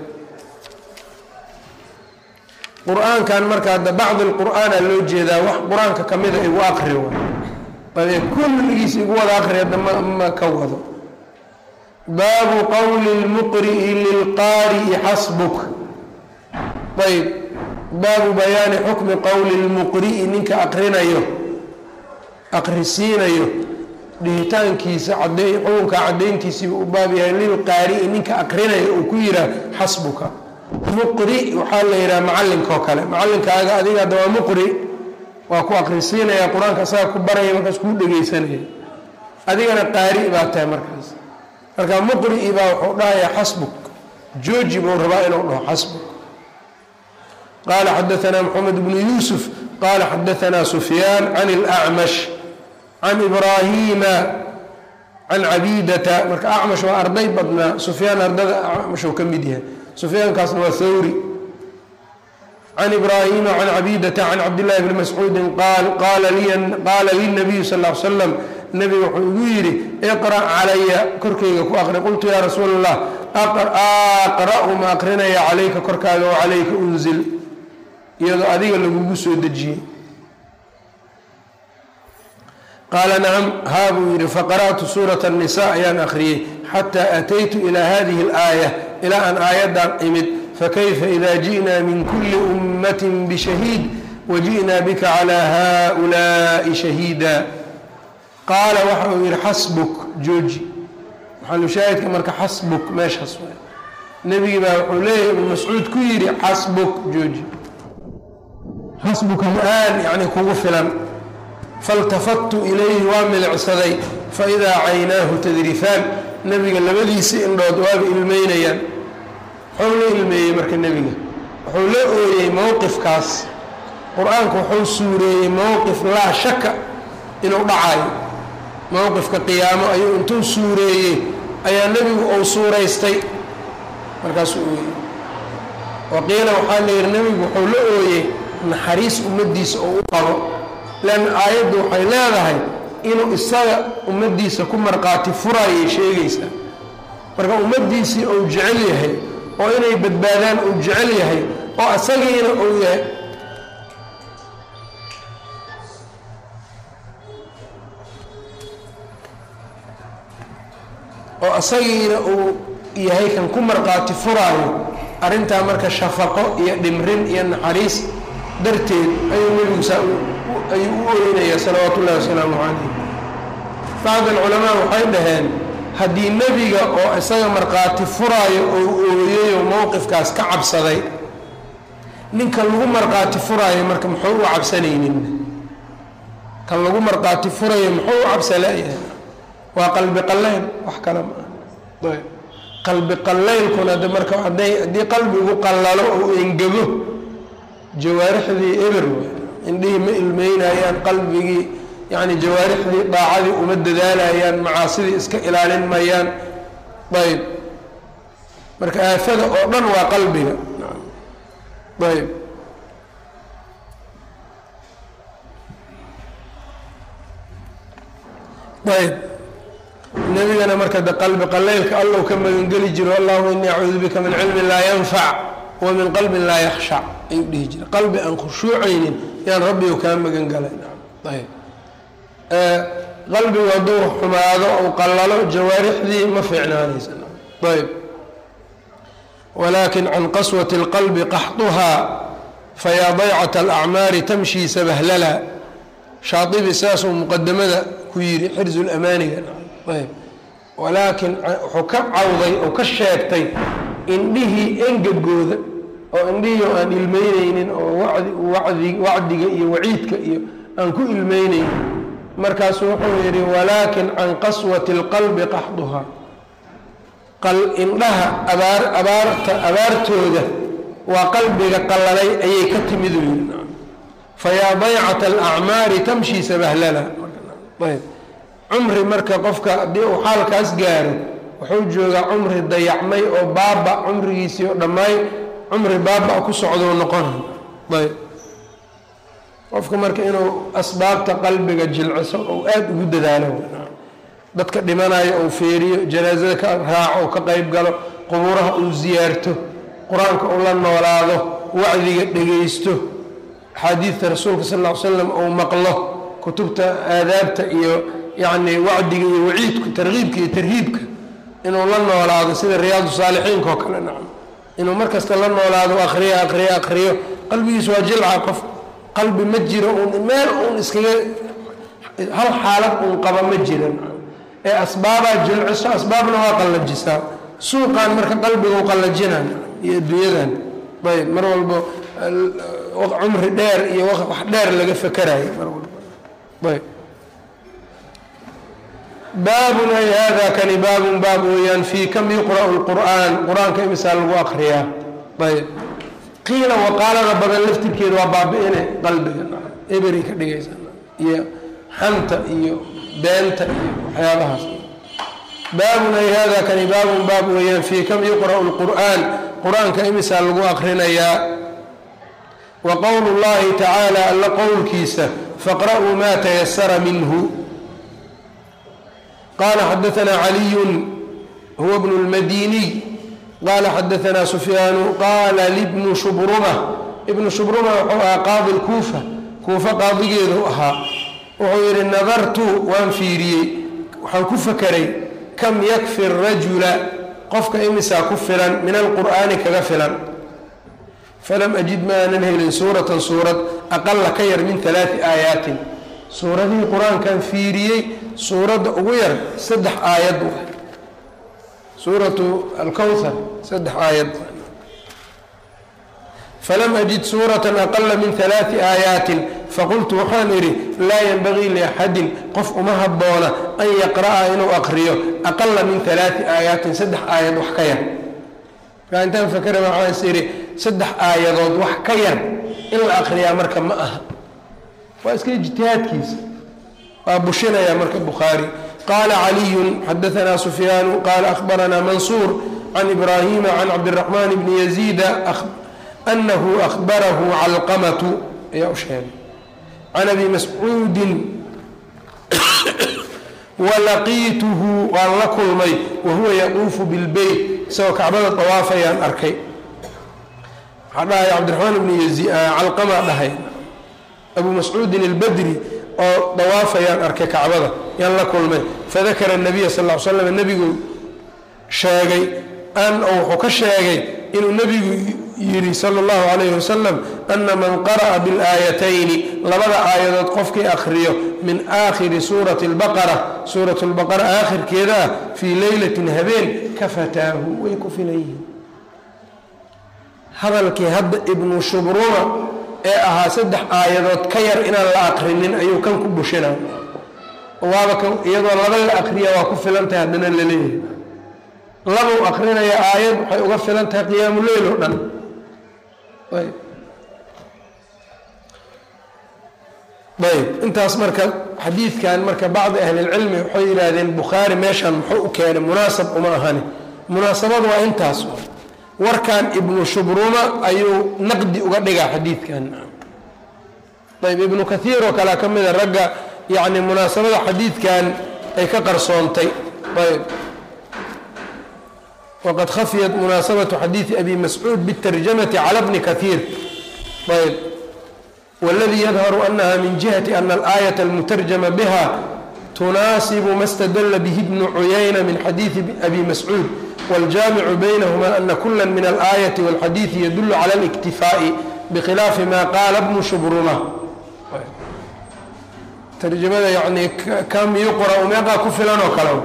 qur-aankan marka hadda bacdi lqur'aana loo jeedaa wax qur-aanka ka mida igu aqri way kulligiis igu wada aqri hadda ma ka wado baabu qowli lmuqri'i lilqaari'i xasbuk ayb baabu bayaani xukmi qowli lmuqri'i ninka aqrinayo aqrisiinayo dhihitaankiisa cadey xukunka caddayntiisiiba u baab yahay lilqaari'i ninka aqrinayo uu ku yihaah xasbuka muqri waxaa la yidhaha macallinkao kale macallinkaaga adiga hadda waa muqri waa ku aqrisiinaya qur-aanka asaga ku baraya markaas kuu dhegaysanaya adigana qaari baa tahay markaas marka muqri baa wuxuu dhahayaa xasbuk jooji buu rabaa inuu dhaho xasbuk qaala xadaanaa maxamed bnu yuusuf qaala xadaanaa sufyaan can اlacmash can ibraahiima can cabiidata marka acmash waa arday badnaa sufyaan ardada acmash uu ka mid yahay sufyaankaasna waa hawri can ibraahiima can cabiidata can cabdillahi bni mascuudin qaal qaala linabiyu sal l slam nebiga wuxuu igu yidhi iqra' calaya korkayga ku aqri qultu yaa rasuula allah aqra'u ma aqrinaya calayka korkaaga oo calayka unzil iyadoo adiga lagugu soo dejiyey qaala nacam haa buu yidhi faqara'tu suurata الnisa ayaan akhriyey xataa ataytu ilaa hadihi اlaaya ilaa aan aayaddan imid fakayfa ida ji'naa min kuli ummati bishahiid waji'naa bika calaa haؤulaa'i shahiida qaala waxa uu yidhi xasbuk jooji maxalushaahidka marka xasbuk meeshaas waay nebigii baa wuxuu leeyahay ibnu mascuud ku yidhi xasbuk jooji xasbuka aan yani kugu filan faltafattu ilayhi waa milicsaday faidaa caynaahu tadrifaan nebiga labadiisii indhood waaba ilmeynayaan wuxuu la ilmeeyey marka nebiga wuxuu la ooyey mowqifkaas qur-aanku wuxuu suureeyey mowqif laa shaka inuu dhacayo mowqifka qiyaamo ayuu intuu suureeyey ayaa nebigu uu suuraystay markaasuu ooyey waqiila waxaa la yidhi nebigu wuxuu la ooyey naxariis ummaddiisa oo u qabo leanna aayaddu waxay leedahay inuu isaga ummaddiisa ku marqaati furaayay sheegaysaa marka ummaddiisii uu jecel yahay oo inay badbaadaan uu jecel yahay oo asagiina uu yahay oo asagiina uu yahay kan ku marqaati furaayo arrintaa marka shafaqo iyo dhimrin iyo naxariis darteed ayuu nebigu saa ayuu u oynayaa salawaatu ullahi wasalaamu calayh bacd alculamaa waxay dhaheen haddii nebiga oo isaga markhaati furaayo oo ooyayo mowqifkaas ka cabsaday ninka lagu markhaati furaayo marka muxuu u cabsanaynin kan lagu markhaati furayo muxuu u cabsalayahay waa qalbi qallayl wax kale ma ah ayb qalbi qallaylkuna de marka hadday haddii qalbigu qallalo oo engego jawaarixdii eber waay indhihii ma ilmeynayaan qalbigii yacni jawaarixdii daacadii uma dadaalayaan macaasidii iska ilaalin mayaan ayb marka aafada oo dhan waa qalbiga ayb ayb nebigana marka de qalbi qalaylka allow ka magangeli jiro allahuma inii acuudu bika min cilmin laa yanfac wa min qalbin laa yakhshac ayuu dhihi jira qalbi aan khushuucaynin yaan rabbigu kaa magan galay ayb qalbigu hadduu xumaado ou qallalo jawaarixdii ma fiicnaanaysa ayb walakin can qaswati اlqalbi qaxduhaa fayaa daycata alacmaari tamshii sabahlala shaadibi saasuu muqadamada ku yidhi xirzu lamaaniga ayb walaakin wuxuu ka cawday oo ka sheegtay indhihii engegooda oo indhihii oo aan ilmeyneynin oo wadi wadi wacdiga iyo waciidka iyo aan ku ilmeynayn markaasuu wuxuu yidhi walaakin can qaswati اlqalbi qaxduhaa indhaha abaar abaarta abaartooda waa qalbiga qalalay ayay ka timid u yidhi fayaa daycata alacmaari tamshii sabahlala ayb cumri marka qofka haddii uu xaalkaas gaaro wuxuu joogaa cumri dayacmay oo baaba cumrigiisii oo dhammaay cumri baaba ku socdou noqona ayb qofka marka inuu asbaabta qalbiga jilciso ou aada ugu dadaalo dadka dhimanayo ou feeriyo janaasada ka raaco ou ka qayb galo qubuuraha uu siyaarto qur-aanka uu la noolaado wacdiga dhegaysto axaadiidta rasuulka sal ll ly slam ou maqlo kutubta aadaabta iyo yacni wacdiga iyo waciidku tarkiibka iyo tarhiibka inuu la noolaado sida riyaadu saalixiinka oo kale nacam inuu mar kasta la noolaado akhriyo akhriyo akhriyo qalbigiisu waa jilca qof qalbi ma jiro uun meel uun iskaga hal xaalad uun qaba ma jiran ee asbaabaa jilciso asbaabna waa qallajisaa suuqan marka qalbigu qallajinaan iyo adduunyadan ayb mar walbo cumri dheer iyo wax dheer laga fakerayo mar walbo ayb baabun ay hada kani baabun baab weeyaan fii kam yuqra'u lqur'aan qur-aanka imisaa lagu akriyaa ayb qiila waqaalada badan laftirkeeda waa baabi-ine qalbiga eberi ka dhigaysa iyo xanta iyo beenta iyo waxyaabahaas baabun ay hada kani baabun baab weeyaan fii kam yuqra'u lqur'aan qur-aanka imisaa lagu akrinayaa wa qowlu llahi tacaala alla qowlkiisa faqra'uu maa tayasara minhu qaala xadaanaa caliyun huwa bnu lmadiniy qaala xadaanaa sufyaanu qaala libnu shubruma ibnu shubruma wuxuu ahaa qaadi lkuufa kuufa qaadigeedu ahaa wuxuu yidhi nadartu waan fiiriyey waxaan ku fakeray kam yakfi rajula qofka imisaa ku filan min alqur'aani kaga filan falam ajid ma aanan helin suuratan suurad aqala ka yar min alaai aayaatin suuradihii qur-aankan fiiriyey suuradda ugu yar saddex aayad suuratu alkowthar saddex aayad falam ajid suuratan aqala min alaai aayaatin faqultu waxaan idhi laa yanbagii liaxadin qof uma habboona an yaqra'a inuu aqriyo aqala min alaai aayaatin saddex aayad wax ka yar markaa intaan fakera waxaan is idhi saddex aayadood wax ka yar in la aqriyaa marka ma aha waa iska ijtihaadkiisa waa bushinayaa marka bukhaari qaala caliyun xadaanaa sufyaanu qaala akhbaranaa mansuur can ibraahima can cabdiraxmaan bni yaziida anahu akhbarahu calqamatu ayaa u sheegay can abi mascuudin walaqiituhu waan la kulmay wahuwa yaquufu bilbeyt isagoo kacbada dawaafayaan arkay waxaa dhahaya cabdiraxmaan ibni yaziid calqama dhahay abu mascuudin albadri oo dawaafayaan arkay kacbada yaan la kulmay fadakara nabiya sal l slam nebigu sheegay an wuxuu ka sheegay inuu nebigu yidhi sala allahu calayhi wasalam ana man qara'a bilaayatayni labada aayadood qofkii akhriyo min aakhiri suurati lbaqara suurat lbaqara aakhirkeeda ah fii leylatin habeen kafataahu way ku filan yihiin hadalkii hadda ibnu shubruma ee ahaa saddex aayadood ka yar inaan la akrinin ayuu kan ku bushina waaba kan iyadoo laba la akriya waa ku filan tahay haddana la leeyahay labau akrinaya aayad waxay uga filan tahay qiyaamu leyl oo dhan ayb ayb intaas marka xadiidkan marka bacdi ahlilcilmi waxay yidhaahdeen bukhaari meeshan muxuu u keenay munaasab uma ahani munaasabadu waa intaas warkan ibnu shubruma ayuu naqdi uga dhigaa xadiidkan ayb ibnu kathiir oo kale ka mida ragga yani munaasabada xadiidkan ay ka qarsoontay ayb waqad khafiyat munaasabatu xadiidi abi mascuud biاtarjamati cala bni kathiir ayb wاladii yadharu anaha min jihati ana alaayata almutarjama biha tunaasibu ma stadala bihi bnu cuyayna min xadiidi abi mascuud wاljaamicu baynahuma ana kula min alaayaةi wاlxadiidi yadulu cala اliktifaaءi bikhilaafi ma qaala bnu shubruma tarjamada yani kam yuqra'u meeqaa ku filan oo kale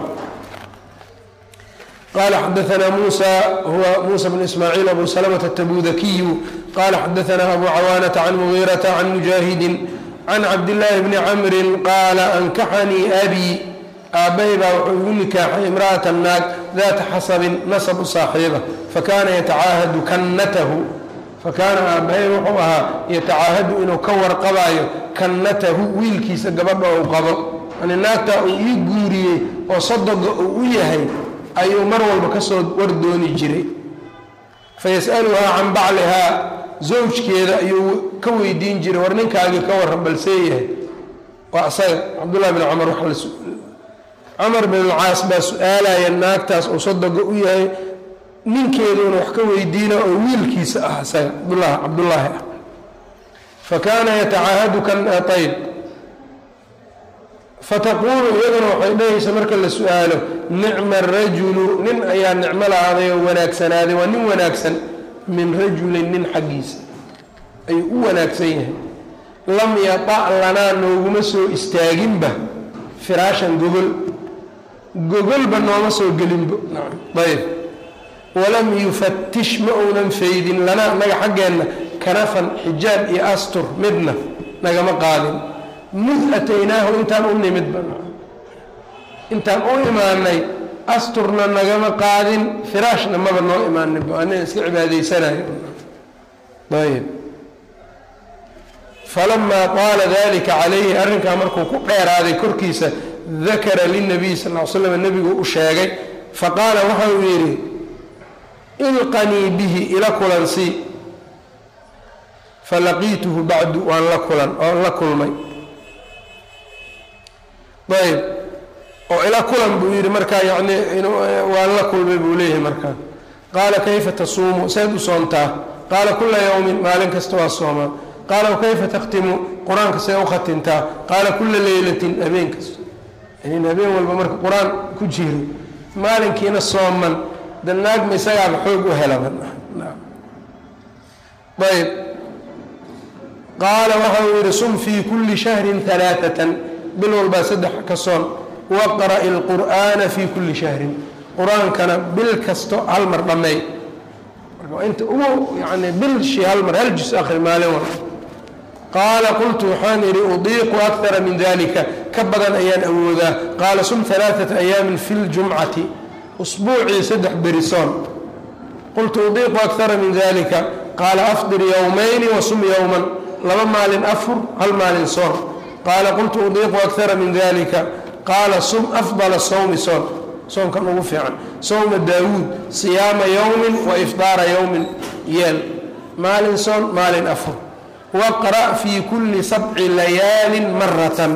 qala xadaثna musa huwa musa bn ismaaciil abu salmة الtabudakiyu qala xadaثna abu cawaanata can mugiirata can mujaahidi can cabdillaahi bni camrin qaala ankaxanii abii aabbay baa wuxuu igu nikaaxay imra'atan naag daata xasabin nasab u saaxiiba fakaana yatacaahadu kannatahu fakaana aabbahay wuxuu ahaa yatacaahadu inuu ka warqabaayo kannatahu wiilkiisa gabadha uu qabo yani naagtaa uu ii guuriyey oo sadoga uu u yahay ayuu mar walba kasoo wardooni jiray fayas'aluhaa can baclihaa zawjkeeda ayuu ka weydiin jiray war ninkaagii ka warran balsee yahay waa isaga cabdullahi bn camar waxa camar bin alcaas baa su-aalaya naagtaas uu sadoga u yahay ninkeeduuna wax ka weydiina oo wiilkiisa ah isaga cabdullah cabdullaahi ah fakaana yatacaahadu kan ayb fataquulu iyaduna waxay dhahaysa marka la su-aalo nicma arajulu nin ayaa nicmo lahaaday oo wanaagsanaaday waa nin wanaagsan min rajulin nin xaggiisa ayuu u wanaagsan yahay lam yata' lanaa nooguma soo istaaginba firaashan gogol gogolba nooma soo gelinbo ayb walam yufatish ma uunan faydin lanaa naga xaggeenna kanafan xijaab iyo astur midna nagama qaadin mid ataynaahu intaan u nimidba intaan u imaanay asturna nagama qaadin firaashna maba noo imaaninba anina iska cibaadaysanayo ayb falamaa qaala dalika calayhi arrinkaa markuu ku dheeraaday korkiisa dakara linabiy sal l slam nebigu u sheegay faqaala waxa uu yidhi ilqanii bihi ila kulansii falaqiituhu bacdu waan la kulan oon la kulmay ayb oo ila kulan buu yidhi markaa yani waan la kulmay buu leeyahay markaa qaala kayfa tasuumu sayd u soontaa qaala kula yawmin maalin kasta waa soomaa qaala kayfa takhtimu qur-aanka see u khatintaa qaala kula leylatin habeen kasta yani habeen walba marka qur-aan ku jiro maalinkiina sooman danaagma isagaaba xoog u helaba ayb qaala waxa uu yidhi sum fii kulli shahrin alaaatan bil walbaa saddex ka soon waqra'i alqur'aana fii kulli shahrin qur-aankana bil kasto hal mar dhammeey marka inta ugu yani bilshii hal mar hal jus akhri maalin walba qaala qultu waxaan idhi udiiqu akara min dalika ka badan ayaan awoodaa qaala sum alaaata ayaamin fi ljumcati usbuucii saddex beri soon qultu udiiqu akara min dalika qaala afdir yowmayni wasum yowman laba maalin afur hal maalin soon qaala qultu udiiqu akara min dalika qaala sum afdala sawmi soon soonkan ugu fiican sawma daawuud siyaama yowmin wa ifdaara yowmin yeel maalin soon maalin afur waqra' fii kulli sabci layaalin maratan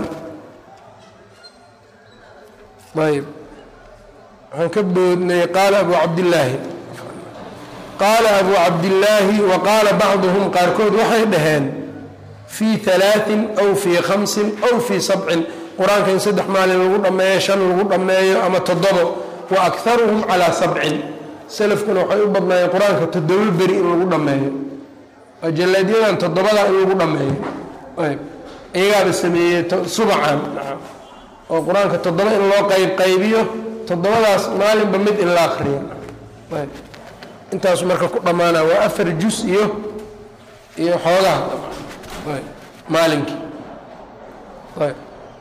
ayb waxaan ka boodnay qaala abu cabdillaahi qaala abu cabdillaahi wa qaala bacduhum qaarkood waxay dhaheen fii alaain aw fii khamsin aw fii sabcin qur-aanka in saddex maalin lagu dhammeeyo shan lagu dhammeeyo ama toddobo wa akharuhum calaa sabcin salafkuna waxay u badnaayeen qur-aanka toddobo beri in lagu dhammeeyo waa jalladyadan toddobada in lagu dhammeeyo ayb iyagaaba sameeyey subacan oo qur-aanka toddoba in loo qayb qaybiyo toddobadaas maalinba mid in la akriyo ayb intaasu marka ku dhammaana waa afar jus iyo iyo xoogaha ayb maalinkii ayb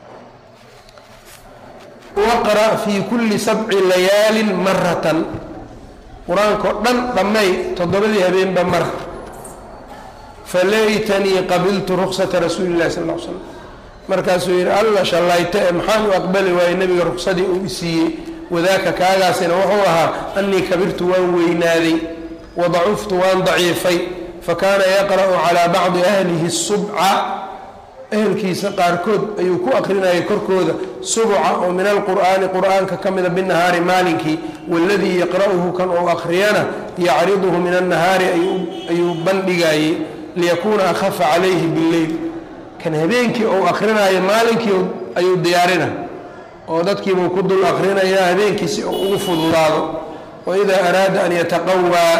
waqra' fii kulli sabci layaalin maratan qur-aankao dhan dhammay toddobadii habeenba mar falaytanii qabiltu ruksata rasuuli illahi sal l slam markaasuu yidhi alla shallayto ee maxaan u aqbali waayey nebiga ruksadii uu isiiyey wadaaka kaagaasina wuxuu ahaa annii kabirtu waan weynaaday wadacuftu waan daciifay fakaana yaqra'u calaa bacdi ahlihi subca ehelkiisa qaarkood ayuu ku akrinayay korkooda subca oo min alqur'aani qur'aanka ka mida binahaari maalinkii waladii yaqra'uhu kan uu akhriyana yacriduhu min annahaari ayuu bandhigayey liyakuuna akhafa calayhi billeyl kan habeenkii ou akrinaayo maalinkii ayuu diyaarina oo dadkiibuu ku dul akrinayaa habeenkii si uu ugu fududaado waidaa araada an yataqawaa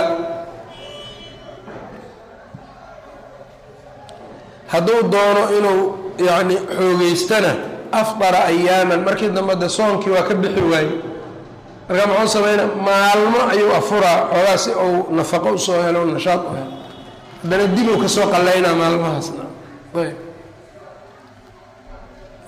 hadduu doono inuu yani xoogeystana afdara ayaaman markii dambe de soonkii waa ka bixi waaye markaa muxuu samayna maalmo ayuu afuraa xoogaa si uu nafaqo usoo helo nashaad u helo haddana dib uu kasoo qalaynaa maalmahaasna ayb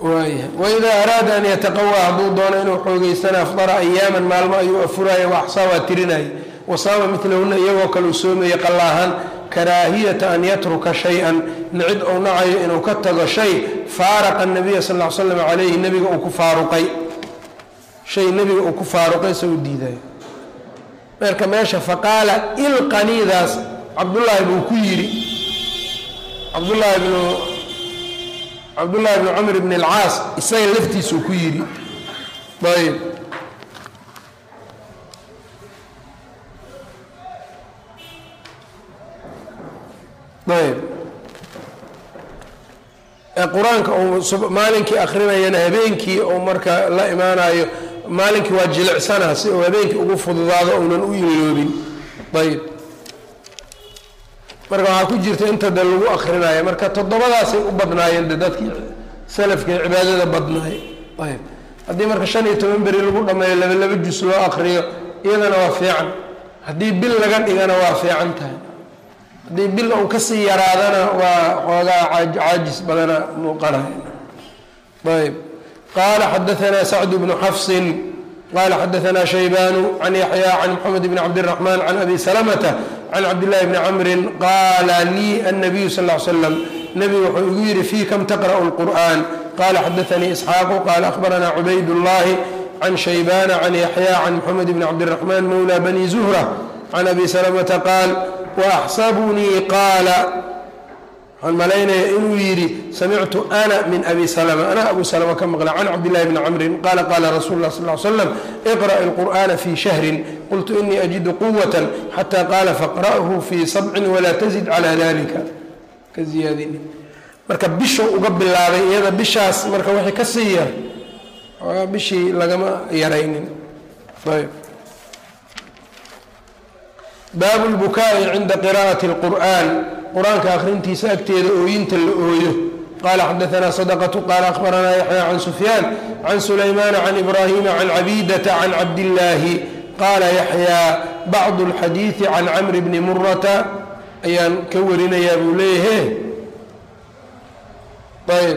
waaya waidaa araada an yataqawaa hadduu doono inuu xoogeystana afdara ayaaman maalmo ayuu afuraya wa axsaa waa tirinaya wasaama milahuna iyagoo kale u soomaya qallaahaan karaahiyata an yatruka shay-an nicid ou nacayo inuu ka tago shay faaraqa nabiya sal l slam calayhi nabiga uu ku faaruqay shay nebiga uu ku faaruqay sa u diidayo marka meesha faqaala ilqaniidaas cabdullaahi buu ku yidhi cabdullaahi bnu cabdullaahi bnu camr bn alcaas isaga laftiisuu ku yidhi ayb ayb qur-aanka uu maalinkii akrinayana habeenkii uu marka la imaanayo maalinkii waa jilicsana si uu habeenkii ugu fududaado uunan u iloobin ayb marka waxaa ku jirta inta de lagu akrinayo marka toddobadaasay u badnaayeen de dadkii salafka cibaadada badnaay ayb haddii marka shan iyo toban beri lagu dhammeeyo laba laba jus loo akriyo iyadana waa fiican haddii bil laga dhigana waa fiican tahay haddii bil uu kasii yaraadana waa xoogaa caajis badana muuqanay ayb qaala xadaanaa sacd bnu xafsin qala xadaanaa shaybanu can yaxya can moxamed bn cabdiraxman can abi salamata can cabdillahi bni camrin qaala lii annabiyu sal l slam nebigu wuxuu igu yidhi fii kam taqra'u lqur'an qala xadaanii isxaaqu qala ahbaranaa cubaydullahi can shaybana can yaxya can moxamed bni cabdiraxman mawla bani zuhra can abi salamata qaal waaxsabunii qaala waxaan malaynaya inuu yidhi samictu ana min abi salma ana abu salma ka maqla can cabdillahi bni camrin qala qala rasuulu lah sal l slam iqra'i lqur'ana fi shahrin qultu inii ajidu quwata xata qaala faqra'hu fi sabcin walaa tazid cala dalika ka ziyaadini marka bishuu uga bilaabay iyada bishaas marka wixii ka sii yar bishii lagama yaraynin ayb baabu lbukaa'i cinda qira'ati lqur'an qur-aanka akhrintiisa agteeda ooyinta la ooyo qala xadaanaa sadaqatu qala ahbaranaa yaxya can sufyaan can sulaymaana can ibraahima can cabidata can cabdillaahi qaala yaxyaa bacdu alxadiidi can camri bni murata ayaan ka warinayaa buu leeyahe ayb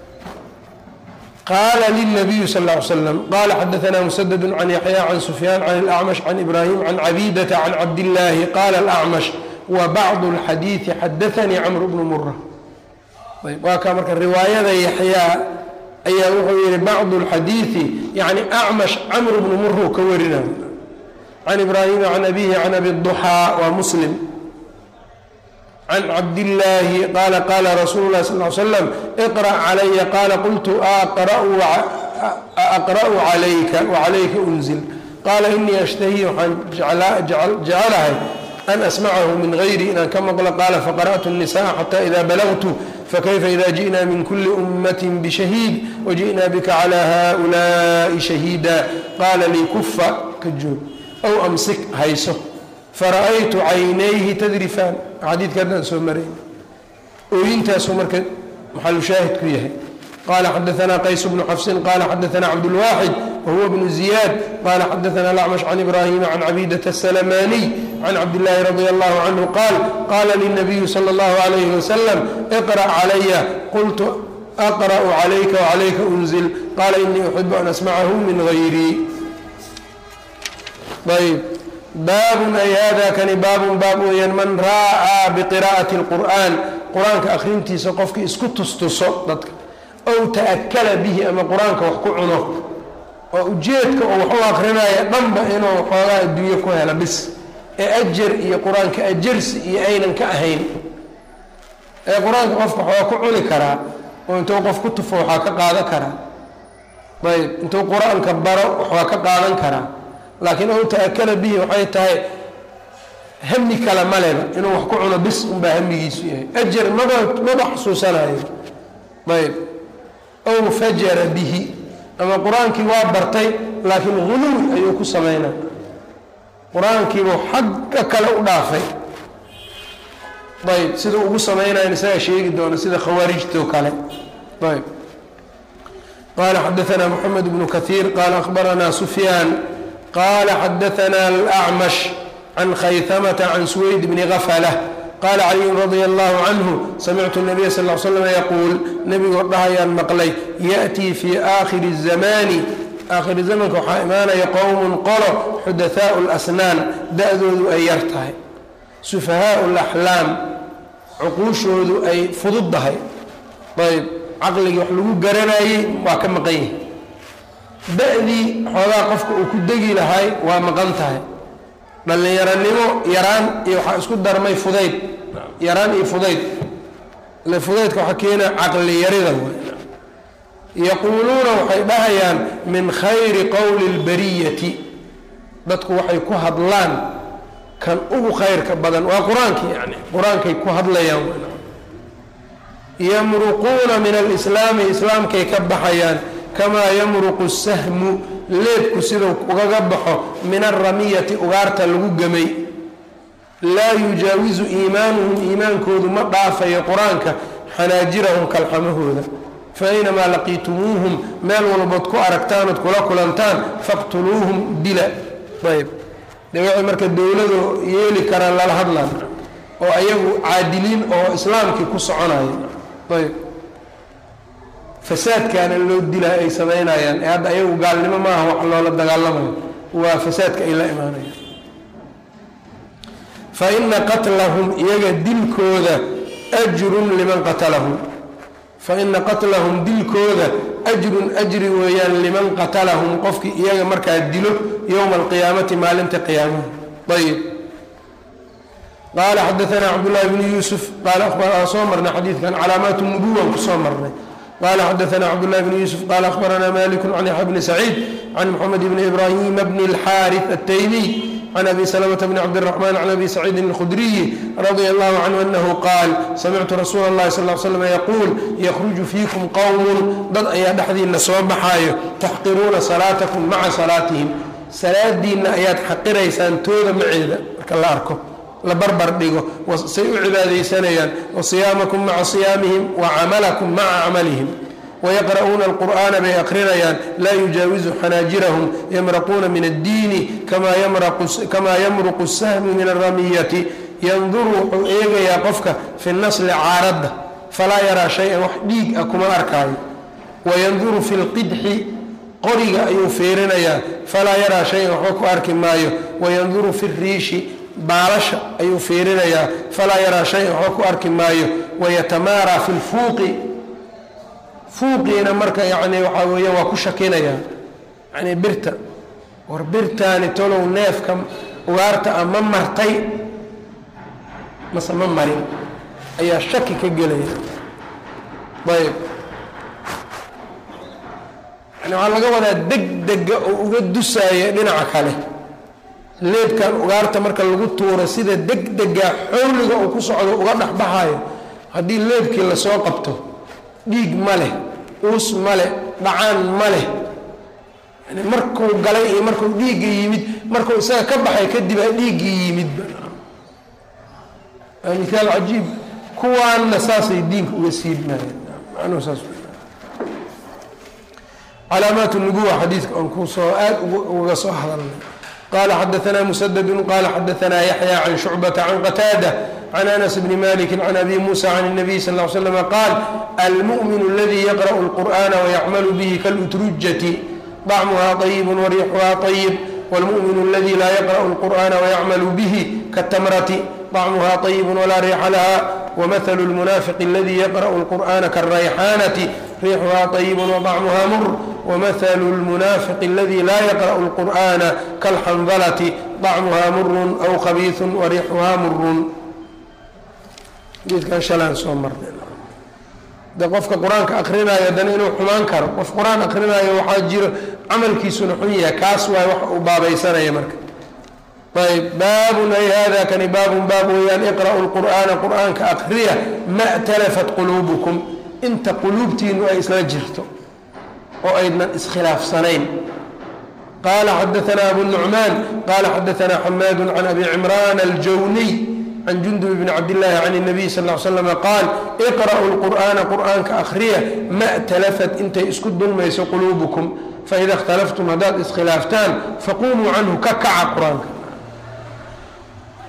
qaala lilnabiyu sal l slam qala xadaanaa musadadu can yaxya can sufyaan can alacmash can ibraahim can cabidata can cabdillaahi qala alacmash wa bacdu alxadiidi xadaanii camru bnu mura ayb waa kaa marka riwaayada yaxyaa ayaa wuxuu yihi bacdu alxadiidi yani acmash camru bnu muruu ka warinayo can ibraahima can abihi can abi duxaa waa muslim can cabdillaahi qaala qaala rasuulu lahi sal l slam iqra' calaya qaala qultu aqra'u calayka wacalayka unzil qaala inii ashtahii waxaan jecelahay an asmacahu min gayri inaan ka maqlo qaala faqara'tu الnisaءa xata ida balagtu fakayfa ida ji'na min kuli ummati bishahiid waji'na bika calى haؤulaaءi shahiida qaala lii kufa ka joog aw amsik hayso fara'aytu caynayhi tadrifaan xadiidka haddaan soo marayn ooyintaasuu marka maxalu shaahid ku yahay qala xadaanaa qays bnu xafsin qala xadaanaa cabdulwaaxid wahuwa bnu ziyaad qala xadaanaa alacmash can ibraahima can cabidata asalamaaniy can cabdillaahi radi allahu canhu qaal qaala lilnabiyu sala allahu alayhi wasalam iqra' calaya qultu aqra'u calayka wacalayka unzil qaala inii uxibu an asmacahu min gayrii ayb baabun ay hada kani baabun baab weeyaan man ra'aa biqiraa'ati اlqur'an qur-aanka akhrintiisa qofkii isku tustuso dadka ow ta'akala bihi ama qur-aanka wax ku cuno oo ujeedka oo wax u akrinaya dhanba inuu xoogaa adduunye ku helo bis ee ajar iyo qur-aanka ajarsi iyo aynan ka ahayn ee qur-aanka qofka waxaa ku cuni karaa oo intuu qof ku tufo waxaa ka qaadan karaa ayb intuu qur-aanka baro waxaa ka qaadan karaa laakiin ow ta'akala bihi waxay tahay hami kale maleba inuu wax ku cuno bis unbaa hamigiisu yahay ajar maba maba xusuusanayo ayb ow fajara bihi ama qur-aankii waa bartay laakiin huluwi ayuu ku samaynaa qur-aankiibuu xagga kale u dhaafay ayb sida ugu samaynayan isagaa sheegi doona sida khawaarijtoo kale ayb qala xadaanaa moxamed bnu kahiir qala ahbaranaa sufyaan qala xadaanaa alacmash can khaytamata can suwayd bni gaflah qaala caliyu radia allahu canhu samictu nabiya sal l slam yaquul nebigoo dhahayaan maqlay ya'tii fii aakhiri الzamaani aakhiri zamanka waxaa imaanaya qowmun qolo xudathaau اlasnaan da-doodu ay yar tahay sufahaau اlaxlaam cuquushoodu ay fududdahay ayb caqligii wax lagu garanayey waa ka maqan yahay da-dii xoogaa qofka uu ku degi lahay waa maqan tahay dhallinyaranimo yaraan iyo waxaa isku darmay fudayd yaraan iyo fudayd ile fudaydka waxaa keena caqli yarida yaquuluuna waxay dhahayaan min khayri qowli اlbariyati dadku waxay ku hadlaan kan ugu khayrka badan waa qur-aanki yani qur-aankay ku hadlayaan yamruquuna min alislaami islaamkay ka baxayaan kamaa yamruqu sahmu leebku siduu ugaga baxo min alramiyati ugaarta lagu gemay laa yujaawizu iimaanuhum iimaankoodu ma dhaafayo qur-aanka xanaajirahum kalxamahooda fainamaa laqiitumuuhum meel walbood ku aragtaanood kula kulantaan faqtuluuhum dila ayb de waxay marka dowladu yeeli karaan lala hadlaan oo ayagu caadiliin oo islaamkii ku soconaya ayb fasaadkaana loo dilaa ay samaynayaan ee hadda ayagu gaalnimo maaha wax loola dagaalamayo waa fasaadka ay la imaanayaan fa ina qatlahum iyaga dilkooda ajrun liman qatalahum fa ina qatlahum dilkooda ajrun ajri weeyaan liman qatalahum qofkii iyaga markaa dilo yowma alqiyaamati maalinta qiyaamaha ayb qaala xadaanaa cabdullaahi bnu yuusuf qaala akhbaraa soo marnay xadiidkan calaamaat nubuwan kusoo marnay qaala xadaanaa cabdullahi bnu yuusuf qaala akhbaranaa maliku can yaxya bni saciid can moxamed bni ibraahima bni اlxaariث ataymiy can abi salamata bni cabdiraxmaan can abi saciidin اlkhudriyi radia allahu canhu anahu qaal samictu rasuula اllahi sal l slam yaquul yakhruju fiikum qowmun dad ayaa dhexdiinna soo baxaayo taxqiruuna salaatakum maca salaatihim salaadiinna ayaad xaqiraysaan tooda maceeda marka la arko la barbar dhigo say u cibaadaysanayaan wa siyaamakum maca siyaamihim wa camalakum maca camalihim wayaqra'uuna alqur'aana bay aqrinayaan laa yujaawizu xanaajirahum yamraquuna min addiini kamaa yamruqu sahmu min alramiyati yanduru wuxuu eegayaa qofka fi nasli caaradda falaa yaraa shay-an wax dhiig ah kuma arkaayo wayanduru fi lqidxi qoriga ayuu fiirinayaa falaa yaraa shay-an waxba ku arki maayo wayanduru fi riishi baalasha ayuu fiirinayaa falaa yaraa shay-an waxba ku arki maayo wayatamaaraa fi lfuuqi fuuqiina marka yani waxaa weeya waa ku shakinayaa yani birta war birtaani tolow neefka ugaarta a ma martay mase ma marin ayaa shaki ka gelaya ayb yani waxaa laga wadaa degdega oo uga dusaaya dhinaca kale leebkan ugaarta marka lagu tuuro sida degdega xowliga uu ku socdo uga dhexbaxayo haddii leebkii lasoo qabto dhiig ma leh uus ma leh dhacaan ma leh yani markuu galay iyo markuu dhiigga yimid markuu isaga ka baxay kadib a dhiiggii yimidba waa mihaal cajiib kuwaanna saasay diinka uga siibmayeen macnuhu saas calaamaat nubuwa xadiidka aan ku soo aad uga soo hadalnay qaala xadaanaa musadadu qaala xadaanaa yaxya can shucbata can qataada can anas bni maliki can abi muusa can الnabiy sal ll ly slm qaal almu'minu اladii yaqra'u اlqur'ana wayacmalu bihi kalutrujati طacmuha طayib wariixuha طayib wاlmu'minu اladii laa yaqra'u اlqur'ana wayacmalu bihi katamrati طacmuha طayib walaa riixa laha wamahalu اlmunaafiqi اladii yaqra'u اlqur'ana kaالrayxaanati riixuha طayib waطacmuha mur wamahalu اlmunaafiqi اladii laa yaqra'u اlqur'ana kalxandalati طacmuha murun aw khabiiثu wariixuha murun geedkan shalaan soo marnay de qofka qur-aanka akrinaayo haddana inuu xumaan karo qof qur-aan akrinaayo waxaa jiro camalkiisuna xun yahay kaas waay wax uu baabaysanaya marka ayb baabun ay hada kani baabun baab weeyaan iqra'u lqur'aana qur-aanka akriya ma talafat quluubukum inta quluubtiinu ay isla jirto oo aydnan iskhilaafsanayn qaala xadaanaa abu nucmaan qaala xadaanaa xamaadu can abi cimraan aljawniy can jundub bni cabdillaahi can الnabiy sal ll ly slam qaal iqra'u lqur'aana qur'aanka akhriya ma talafat intay isku dulmayso quluubukum faida اkhtalaftum haddaad iskhilaaftaan faqumuu canhu ka kaca qur-aanka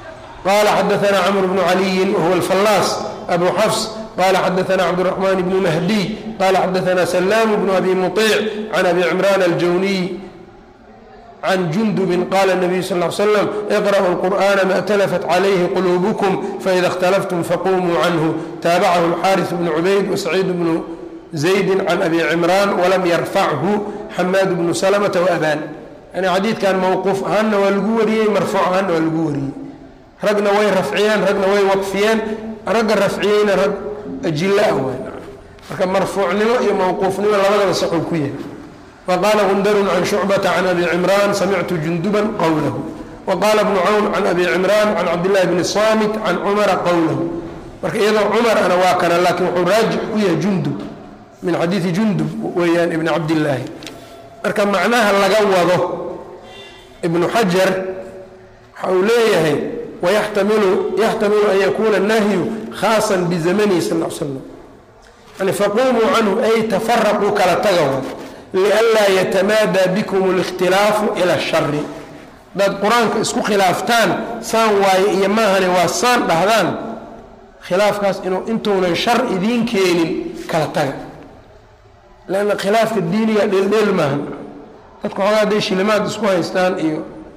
qala xadaثna cmr bnu caliyi wahuwa alfallaas abu xafs qala xadaثna cabdالرaحman bnu mahdiy qala xadaثna salaam bnu abi muطiic can abi cimraan aljawniy can jundubin qala الnabiyu sal ه ly slam iqra'u اlqur'ana ma اtalafat calayhi quluubukm faida اkhtalaftum faqumuu canhu taabacahu اlxaariث bnu cubayd wasaciid bnu زaydi can abi cimraan walam yarfachu xamaad bnu slmta waban yani xadiidkan mowquuf ahaanna waa lagu wariyey marfuuc ahaanna waa lagu wariyey ragna way rafciyeen ragna way waqfiyeen ragga rafciyeyna rag ajila ah waay marka marfuucnimo iyo mowquufnimo labadaba saxuu ku yahay waqaala gundarun can shucbata can abi cimraan samictu junduban qowlahu waqaala bnu cawn can abi cimraan can cabdillahi bni samit can cumara qowlahu marka iyadoo cumar ana waa kana laakiin wuxuu raajix u yahay jundub min xadiidi jundub weeyaan ibni cabdillaahi marka macnaha laga wado ibnu xajar waxa uu leeyahay wayaxtamilu yaxtamilu an yakuuna nahyu khaasan bizamanihi sal l slam yani faqumuu canhu ay tafaraquu kala tagawa lianlaa yatamaadaa bikum اlikhtilaafu ila shari hadaad qur-aanka isku khilaaftaan saan waaye iyo maahane waa saan dhahdaan khilaafkaas inuu intuunan shar idiin keenin kala taga lanna khilaafka diiniga dheeldheel maaha dadku xoogaa hadday shilimaad isku haystaan iyo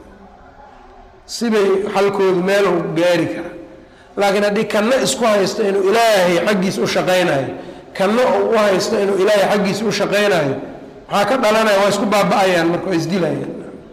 sibay xalkoodu meelu gaari kara laakiin haddii kanna isku haysto inuu ilaahay xaggiisa u shaqaynayo kanna uu u haysto inuu ilaahay xaggiisa u shaqaynayo maxaa ka dhalanaya waa isku baaba-ayaan marka waa isdilayaan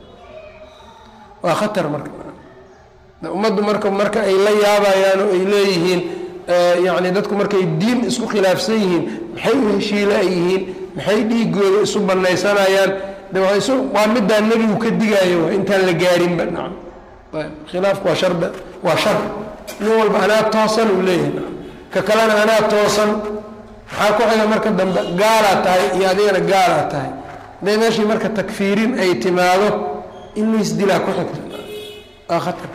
waa khatar marka ummaddu marka marka ay la yaabayaan oo ay leeyihiin yacni dadku markay diin isku khilaafsan yihiin maxay u heshiila ay yihiin maxay dhiigooda isu banaysanayaan de waa middaa nebigu ka digaayo intaan la gaarinba nacam khilaafku waa sharba waa shar nin walba anaa toosan uu leeyahay nacam ka kalena anaa toosan maxaa ku xiga marka dambe gaalaa tahay iyo adigana gaalaa tahay hadday meeshii marka takfiirin ay timaado in laisdilaa ku xigta waa khatar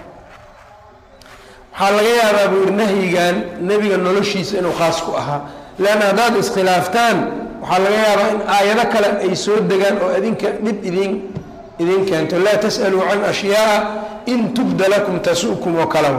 waxaa laga yaabaa buu yidhi nahyigan nebiga noloshiisa inuu khaas ku ahaa leanna haddaad iskhilaaftaan waxaa laga yaabaa in aayado kale ay soo degaan oo idinka dhib idin idin keento laa tas'aluu can ashyaaa in tubda lakum tasu'kum oo kala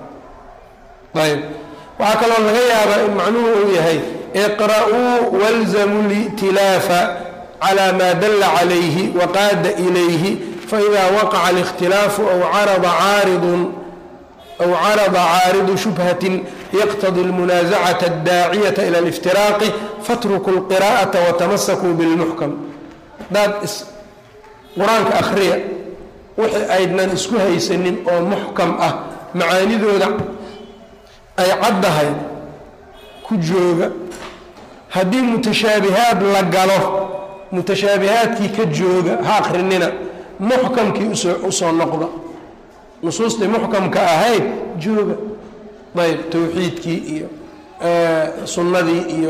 ayb waxaa kaloo laga yaabaa in macnuhu uu yahay iqra'uu walzamuu litilaafa calaa maa dalla calayhi waqaada ilayhi faidaa waqaca alikhtilaafu aw carada caaridun أو عرض عارض شبهة يقتضي المنازعة الداعية إلى الافتراق فاتركوا القراءة وتمسكوا بالمحكم dad qur-aanka akhriya wixii aydnan isku haysanin oo muxkam ah macaanidooda ay caddahay ku jooga haddii mutashaabihaad la galo mutashaabihaadkii ka jooga ha akrinina muxkamkii usoo noqda nusuustii muxkamka ahayd jooga ayb tawxiidkii iyo sunnadii iyo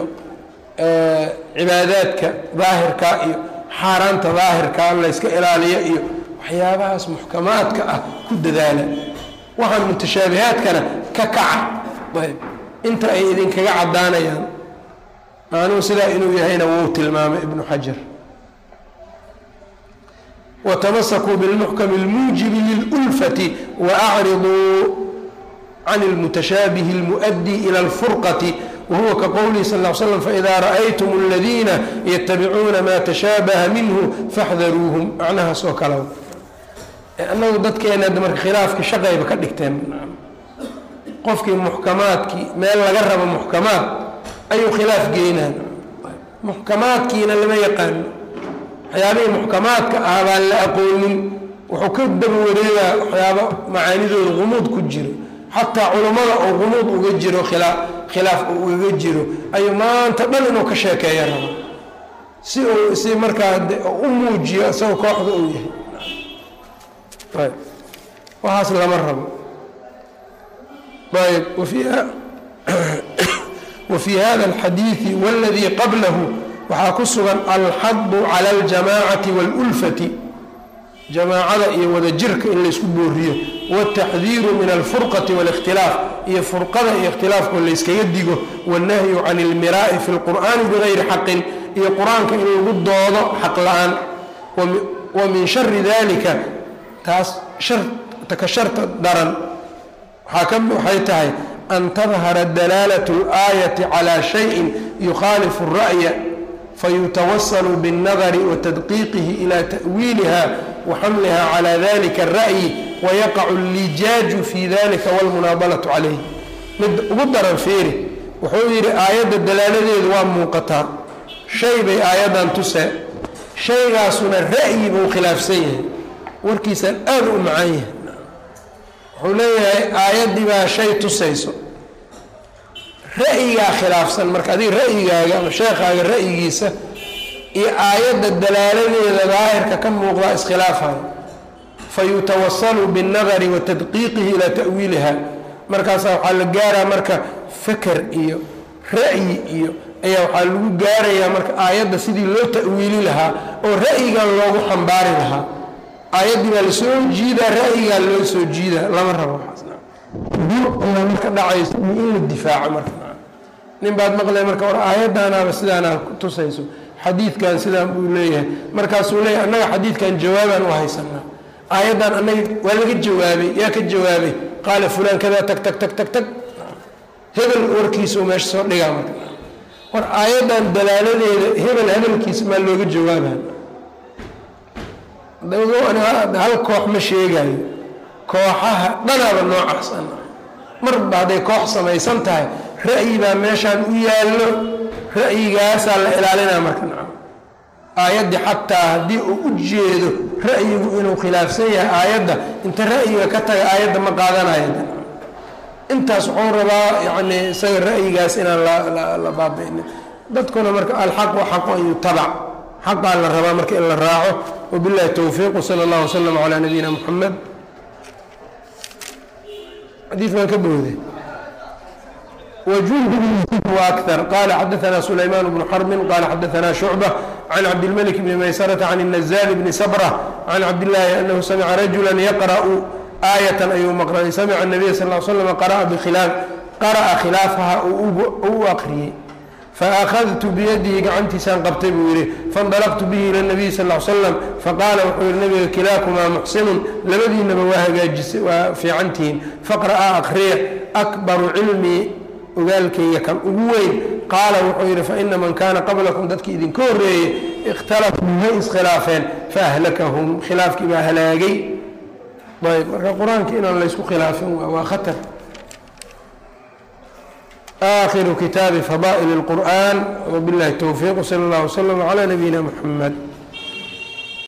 cibaadaadka daahirka iyo xaaraanta daahirka layska ilaaliyo iyo waxyaabahaas muxkamaadka ah ku dadaala waxaan mutashaabihaadkana ka kaca ayb inta ay idinkaga caddaanayaan macnuhu sidaa inuu yahayna wuu tilmaamay ibnu xajar watamasakuu bilmuxkami اlmuujibi lilulfati waacriduu can اlmutashaabihi اlmuؤdii ilى اlfurqati wahuwa kaqowlihi sal ا l slam faإida ra'aytum اladiina yatabicuuna ma tashaabaha minhu faxdaruuhum macnahaas oo kale annagu dadkeena marka khilaafka shaqayba ka dhigteen qofkii muxkamaadkii meel laga rabo muxkamaad ayuu khilaaf geynaan muxkamaadkiina lama yaqaano waxyaabihii muxkamaadka ah baan la aqoonin wuxuu ka daba wareegaa waxyaaba macaanidooda gumuud ku jiro xataa culummada oo gumuud uga jiro khilaaf khilaaf uu ugaga jiro ayuu maanta dhan inuu ka sheekeeya rabo si uu si markaa u muujiyo isagoo kooxda uu yahay ayb waxaas lama rabo ayb wafii hada alxadiidi waladii qablahu waxaa ku sugan alxadu cala aljamaacati wاlulfati jamaacada iyo wadajirka in laysku booriyo wاtaxdiiru min alfurqati wاlikhtilaaf iyo furqada iyo ikhtilaafkoo layskaga digo wاnnahyu can اlmiraa'i fi اlqur'ani bigayri xaqin iyo qur-aanka in lagu doodo xaq la-aan wa min shari dalika taas taka sharta daran حكم حيتها أن تظهر دلالة الآية على شيء يخالف الرأي فيتوصل بالنظر وتدقيقه إلى تأويلها وحملها على ذلك الرأي ويقع اللجاج في ذلك والمناضلة عليه مقدر الفيري وحوير آيات الدلالة دوام منقطع شيء بآيات أن تسأل شيء غاسنا الرأي بخلاف سيه وركيسا الآن معي حوليها آيات دي بها شيء تسيسو رأيها خلاف سن مرك هذه رأيها شيخ هذا الرأي جيسة آيات الدلالة إلى ظاهر كم موضوع خلافها فيتوصل بالنظر وتدقيقه إلى تأويلها مركز على الجارة مركز فكر إيو رأي إيو أيوة على الجارة يا مركز آيات سيدي لو تأويل لها ورأي قال الله حنبار لها آيات دي لسو جيدة رأي قال له سو جيدة لا مرة حسنا دي مركز دعيس من الدفاع مركز nin baad maqlay marka war aayadana sidaana tusayso xadiidkan sidaan buu leeyahay markaas uu leeyahay anaga xadiidkan jawaaban u haysanaa aayadan anaga waa laga jawaabay yaa ka jawaabay qaala fulan kada tak tak tak tak tak hebel warkiisu meesha soo dhigaa marka war aayadan dalaaladeeda hebel hebelkiisa ma looga jawaabaa dawgo ana hal koox ma sheegayo kooxaha dhanaba noocaas mar baaday koox samaysan tahay رأي ما ماشان ويالله رأي جالس على إلالنا مركنا آيات حتى دي أوجد رأي إنه خلاف سيء آيات أنت رأي كتر آيات ما قادنا آيات أنت سحور ربا يعني سير رأي جالس إن لا لا لا باب ده تكون مرك الحق وحق يتبع حق على الربا مرك إلا الراعه وبالله التوفيق وصلى الله وسلم على نبينا محمد حديث ما كبره وجود وأكثر قال حدثنا سليمان بن حرب قال حدثنا شعبة عن عبد الملك بن ميسرة عن النزال بن سبرة عن عبد الله أنه سمع رجلا يقرأ آية أي مقرأ سمع النبي صلى الله عليه وسلم قرأ بخلاف قرأ خلافها أو أقري فأخذت بيده قعنتي سانقبت بويره فانطلقت به إلى النبي صلى الله عليه وسلم فقال وحول النبي كلاكما محسن لبدي نبواه في عنتين فقرأ أقري أكبر علمي وذلك يكن أبوين قال وحير فإن من كان قبلكم ذاتك إذن كوري اختلفوا هيس خلافين فأهلكهم خلاف كما هلاقي طيب القرآن كإنه ليس خلاف وخطر آخر كتاب فضائل القرآن وبالله التوفيق وصلى الله وسلم على نبينا محمد.